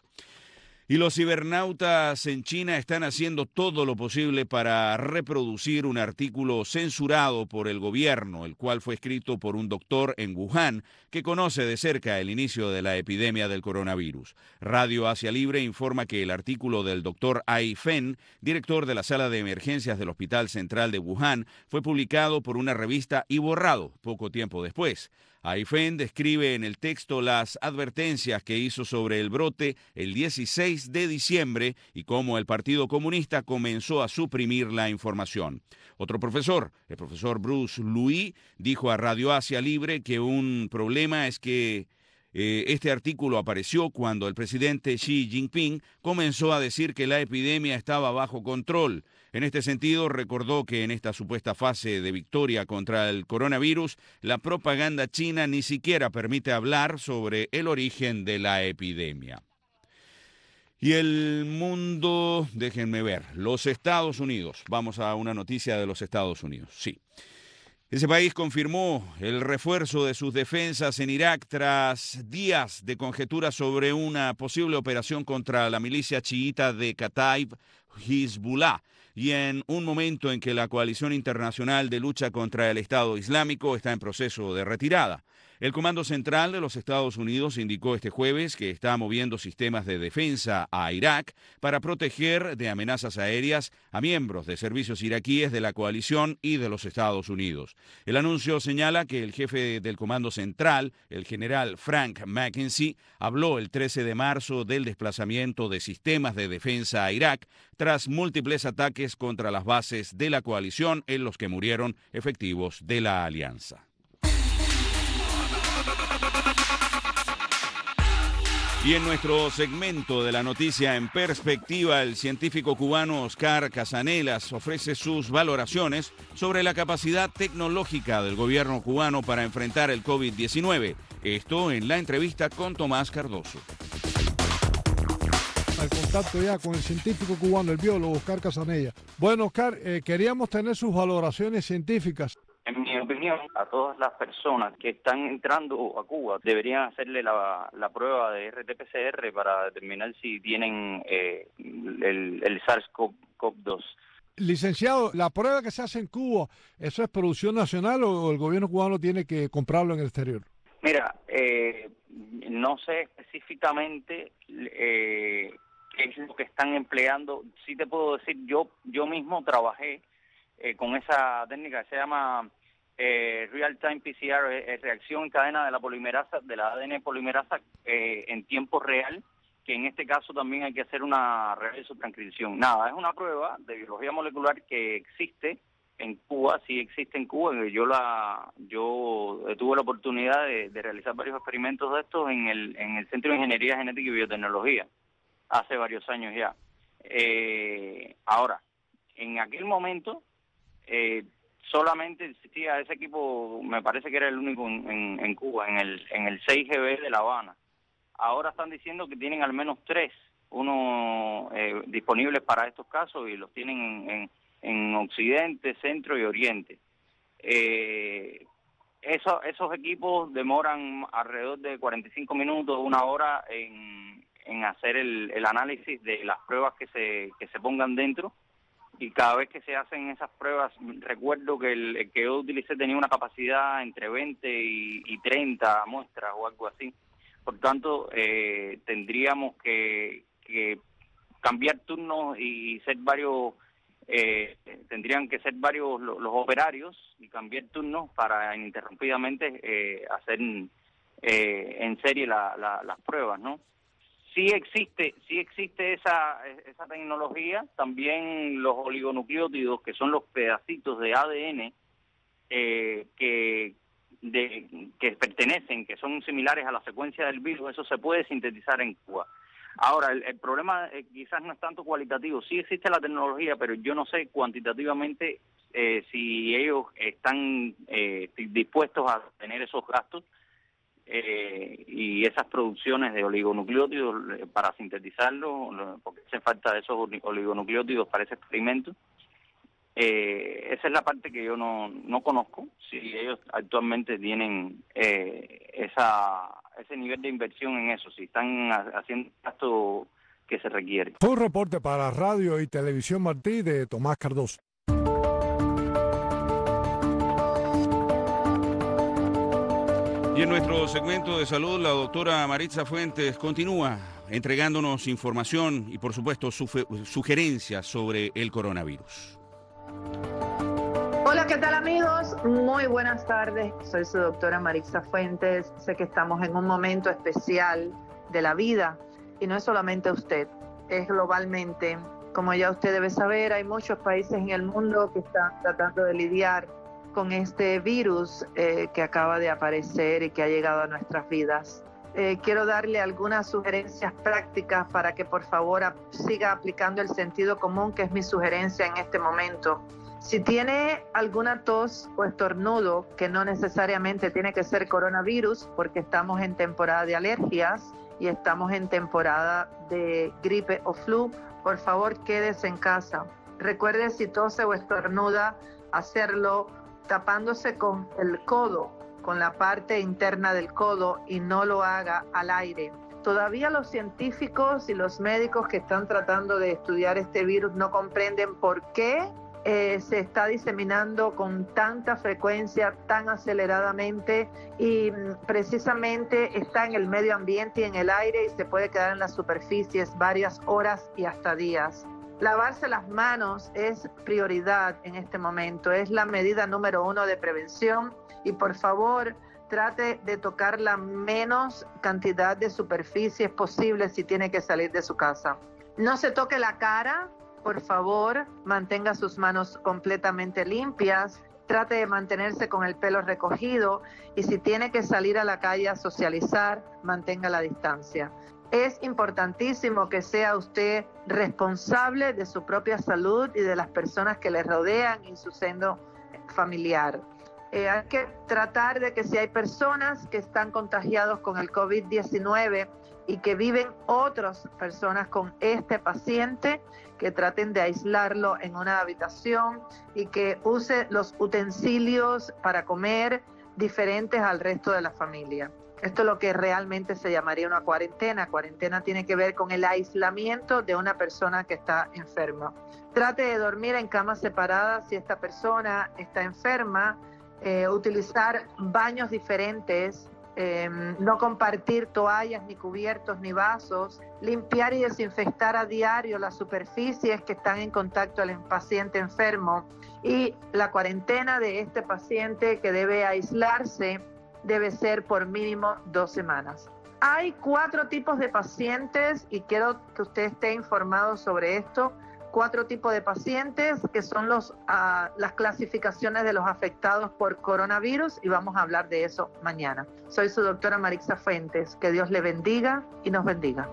S1: Y los cibernautas en China están haciendo todo lo posible para reproducir un artículo censurado por el gobierno, el cual fue escrito por un doctor en Wuhan que conoce de cerca el inicio de la epidemia del coronavirus. Radio Asia Libre informa que el artículo del doctor Ai Fen, director de la sala de emergencias del Hospital Central de Wuhan, fue publicado por una revista y borrado poco tiempo después. Ai Fen describe en el texto las advertencias que hizo sobre el brote el 16 de diciembre y cómo el Partido Comunista comenzó a suprimir la información. Otro profesor, el profesor Bruce Louis, dijo a Radio Asia Libre que un problema es que este artículo apareció cuando el presidente Xi Jinping comenzó a decir que la epidemia estaba bajo control. En este sentido, recordó que en esta supuesta fase de victoria contra el coronavirus, la propaganda china ni siquiera permite hablar sobre el origen de la epidemia. Y el mundo, déjenme ver, los Estados Unidos. Vamos a una noticia de los Estados Unidos, sí. Ese país confirmó el refuerzo de sus defensas en Irak tras días de conjeturas sobre una posible operación contra la milicia chiita de Kataib Hezbollah y en un momento en que la coalición internacional de lucha contra el Estado Islámico está en proceso de retirada. El Comando Central de los Estados Unidos indicó este jueves que está moviendo sistemas de defensa a Irak para proteger de amenazas aéreas a miembros de servicios iraquíes de la coalición y de los Estados Unidos. El anuncio señala que el jefe del Comando Central, el general Frank McKenzie, habló el 13 de marzo del desplazamiento de sistemas de defensa a Irak tras múltiples ataques contra las bases de la coalición en los que murieron efectivos de la alianza. Y en nuestro segmento de la noticia en perspectiva, el científico cubano Oscar Casanelas ofrece sus valoraciones sobre la capacidad tecnológica del gobierno cubano para enfrentar el COVID-19. Esto en la entrevista con Tomás Cardoso.
S14: Al contacto ya con el científico cubano, el biólogo Oscar Casanelas. Bueno, Oscar, queríamos tener sus valoraciones científicas.
S15: En mi opinión, a todas las personas que están entrando a Cuba deberían hacerle la prueba de RT-PCR para determinar si tienen el SARS-CoV-2.
S14: Licenciado, ¿la prueba que se hace en Cuba, eso es producción nacional o el gobierno cubano tiene que comprarlo en el exterior?
S15: Mira, no sé específicamente qué es lo que están empleando. Sí te puedo decir, yo mismo trabajé con esa técnica que se llama Real-Time PCR, reacción en cadena de la polimerasa, de la ADN polimerasa en tiempo real, que en este caso también hay que hacer una retrotranscripción. Nada, es una prueba de biología molecular que existe en Cuba, sí existe en Cuba. Yo tuve la oportunidad de realizar varios experimentos de estos en el Centro de Ingeniería Genética y Biotecnología, hace varios años ya. Ahora, en aquel momento solamente existía ese equipo, me parece que era el único en Cuba, en el 6GB de La Habana. Ahora están diciendo que tienen al menos 3, uno disponibles para estos casos, y los tienen en Occidente, Centro y Oriente. Esos equipos demoran alrededor de 45 minutos, 1 hora en hacer el análisis de las pruebas que se pongan dentro. Y cada vez que se hacen esas pruebas, recuerdo que el que yo utilicé tenía una capacidad entre 20 y 30 muestras o algo así. Por tanto, tendríamos que cambiar turnos y ser varios, tendrían que ser varios los operarios y cambiar turnos para ininterrumpidamente hacer en serie las pruebas, ¿no? Sí existe esa tecnología. También los oligonucleótidos, que son los pedacitos de ADN que pertenecen, que son similares a la secuencia del virus, eso se puede sintetizar en Cuba. Ahora, el problema quizás no es tanto cualitativo. Sí existe la tecnología, pero yo no sé cuantitativamente si ellos están dispuestos a tener esos gastos y esas producciones de oligonucleótidos para sintetizarlo, porque hace falta esos oligonucleótidos para ese experimento. Esa es la parte que yo no conozco, si ellos actualmente tienen ese nivel de inversión en eso, si están haciendo el gasto que se requiere.
S14: Fue un reporte para Radio y Televisión Martí de Tomás Cardoso.
S1: Y en nuestro segmento de salud, la doctora Maritza Fuentes continúa entregándonos información y, por supuesto, sugerencias sobre el coronavirus.
S16: Hola, ¿qué tal, amigos? Muy buenas tardes. Soy su doctora Maritza Fuentes. Sé que estamos en un momento especial de la vida y no es solamente usted, es globalmente. Como ya usted debe saber, hay muchos países en el mundo que están tratando de lidiar con este virus que acaba de aparecer y que ha llegado a nuestras vidas. Quiero darle algunas sugerencias prácticas para que por favor siga aplicando el sentido común, que es mi sugerencia en este momento. Si tiene alguna tos o estornudo, que no necesariamente tiene que ser coronavirus, porque estamos en temporada de alergias y estamos en temporada de gripe o flu, por favor quédese en casa. Recuerde, si tose o estornuda, hacerlo tapándose con el codo, con la parte interna del codo, y no lo haga al aire. Todavía los científicos y los médicos que están tratando de estudiar este virus no comprenden por qué se está diseminando con tanta frecuencia, tan aceleradamente, y precisamente está en el medio ambiente y en el aire y se puede quedar en las superficies varias horas y hasta días. Lavarse las manos es prioridad en este momento, es la medida número 1 de prevención, y por favor trate de tocar la menos cantidad de superficies posible si tiene que salir de su casa. No se toque la cara, por favor, mantenga sus manos completamente limpias, trate de mantenerse con el pelo recogido, y si tiene que salir a la calle a socializar, mantenga la distancia. Es importantísimo que sea usted responsable de su propia salud y de las personas que le rodean y su seno familiar. Hay que tratar de que si hay personas que están contagiados con el COVID-19 y que viven otras personas con este paciente, que traten de aislarlo en una habitación y que use los utensilios para comer diferentes al resto de la familia. Esto es lo que realmente se llamaría una cuarentena. Cuarentena tiene que ver con el aislamiento de una persona que está enferma. Trate de dormir en camas separadas si esta persona está enferma, utilizar baños diferentes, no compartir toallas, ni cubiertos, ni vasos, limpiar y desinfectar a diario las superficies que están en contacto al paciente enfermo, y la cuarentena de este paciente que debe aislarse debe ser por mínimo 2 semanas. Hay 4 tipos de pacientes y quiero que usted esté informado sobre esto. 4 tipos de pacientes que son las clasificaciones de los afectados por coronavirus, y vamos a hablar de eso mañana. Soy su doctora Marixa Fuentes. Que Dios le bendiga y nos bendiga.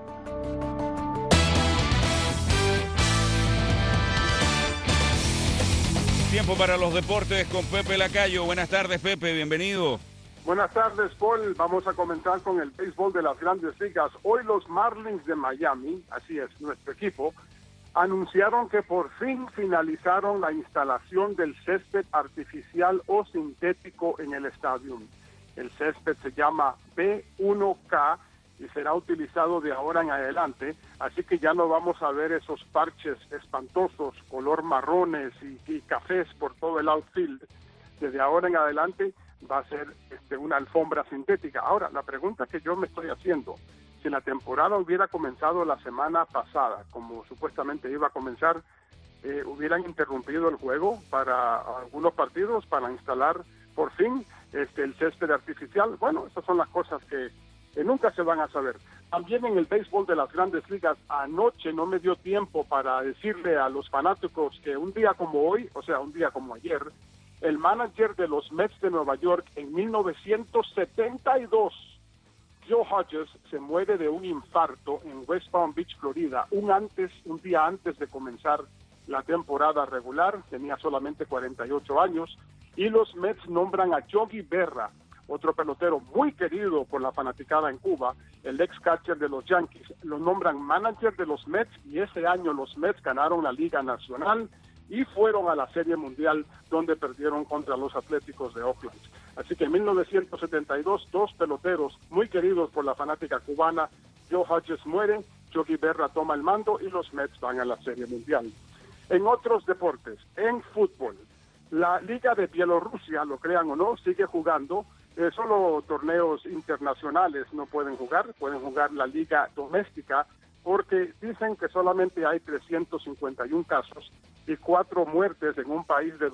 S1: Tiempo para los deportes con Pepe Lacayo. Buenas tardes, Pepe, bienvenido.
S17: Buenas tardes, Paul. Vamos a comenzar con el béisbol de las Grandes Ligas. Hoy los Marlins de Miami, así es, nuestro equipo, anunciaron que por fin finalizaron la instalación del césped artificial o sintético en el estadio. El césped se llama B1K y será utilizado de ahora en adelante, así que ya no vamos a ver esos parches espantosos, color marrones y cafés por todo el outfield. Desde ahora en adelante va a ser una alfombra sintética. Ahora, la pregunta que yo me estoy haciendo, si la temporada hubiera comenzado la semana pasada, como supuestamente iba a comenzar, hubieran interrumpido el juego para algunos partidos para instalar por fin el césped artificial. Bueno, esas son las cosas que nunca se van a saber. También en el béisbol de las Grandes Ligas, anoche no me dio tiempo para decirle a los fanáticos que un día como hoy, o sea, un día como ayer, el manager de los Mets de Nueva York en 1972, Joe Hodges, se muere de un infarto en West Palm Beach, Florida, un día antes de comenzar la temporada regular. Tenía solamente 48 años, y los Mets nombran a Yogi Berra, otro pelotero muy querido por la fanaticada en Cuba, el ex catcher de los Yankees. Lo nombran manager de los Mets, y ese año los Mets ganaron la Liga Nacional y fueron a la Serie Mundial, donde perdieron contra los Atléticos de Oakland. Así que en 1972, 2 peloteros muy queridos por la fanática cubana, Joe Hodges muere, Yogi Berra toma el mando y los Mets van a la Serie Mundial. En otros deportes, en fútbol, la Liga de Bielorrusia, lo crean o no, sigue jugando. Solo torneos internacionales no pueden jugar la liga doméstica, porque dicen que solamente hay 351 casos y 4 muertes en un país de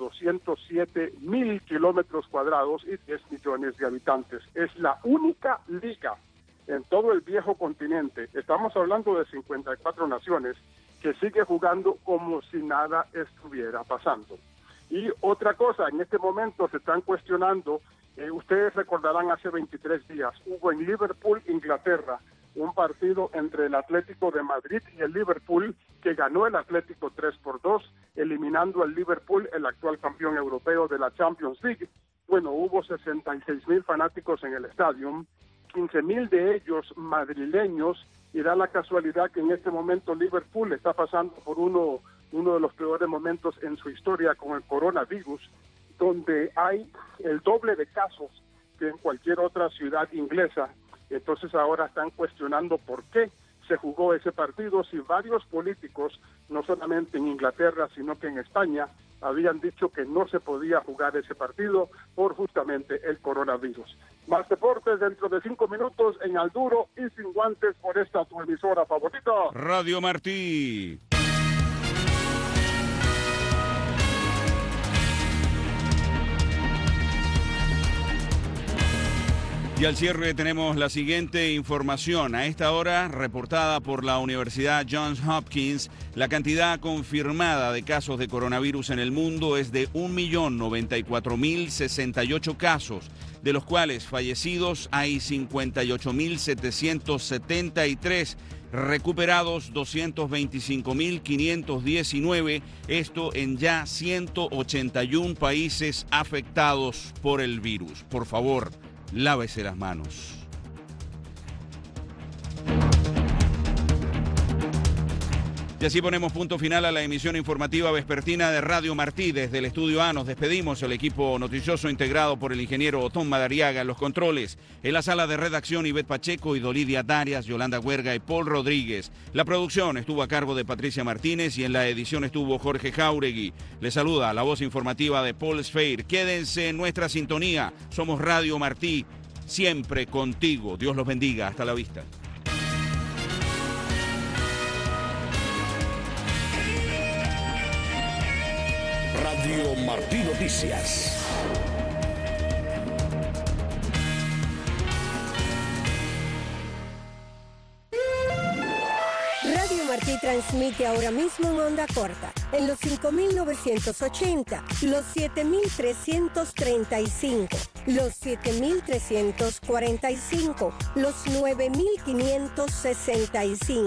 S17: 207,000 kilómetros cuadrados y 10 millones de habitantes. Es la única liga en todo el viejo continente, estamos hablando de 54 naciones, que sigue jugando como si nada estuviera pasando. Y otra cosa, en este momento se están cuestionando, ustedes recordarán hace 23 días, hubo en Liverpool, Inglaterra, un partido entre el Atlético de Madrid y el Liverpool, que ganó el Atlético 3-2, eliminando al Liverpool, el actual campeón europeo de la Champions League. Bueno, hubo 66,000 fanáticos en el estadio, 15,000 de ellos madrileños, y da la casualidad que en este momento Liverpool está pasando por uno de los peores momentos en su historia con el coronavirus, donde hay el doble de casos que en cualquier otra ciudad inglesa. Entonces ahora están cuestionando por qué se jugó ese partido, si varios políticos, no solamente en Inglaterra, sino que en España, habían dicho que no se podía jugar ese partido por justamente el coronavirus. Más deportes dentro de 5 minutos en Al Duro y Sin Guantes por esta tu emisora favorita,
S1: Radio Martí. Y al cierre tenemos la siguiente información. A esta hora, reportada por la Universidad Johns Hopkins, la cantidad confirmada de casos de coronavirus en el mundo es de 1.094.068 casos, de los cuales fallecidos hay 58.773, recuperados 225.519, esto en ya 181 países afectados por el virus. Por favor, lávese las manos. Y así ponemos punto final a la emisión informativa vespertina de Radio Martí. Desde el Estudio A nos despedimos, el equipo noticioso integrado por el ingeniero Otón Madariaga en los controles. En la sala de redacción, Ivette Pacheco, Idolidia Darias, Yolanda Huerga y Paul Rodríguez. La producción estuvo a cargo de Patricia Martínez y en la edición estuvo Jorge Jauregui. Les saluda la voz informativa de Paul Sfeir. Quédense en nuestra sintonía. Somos Radio Martí, siempre contigo. Dios los bendiga. Hasta la vista.
S2: Radio Martí Noticias.
S19: Radio Martí transmite ahora mismo en onda corta, en los 5.980, los 7.335, los 7.345, los 9.565.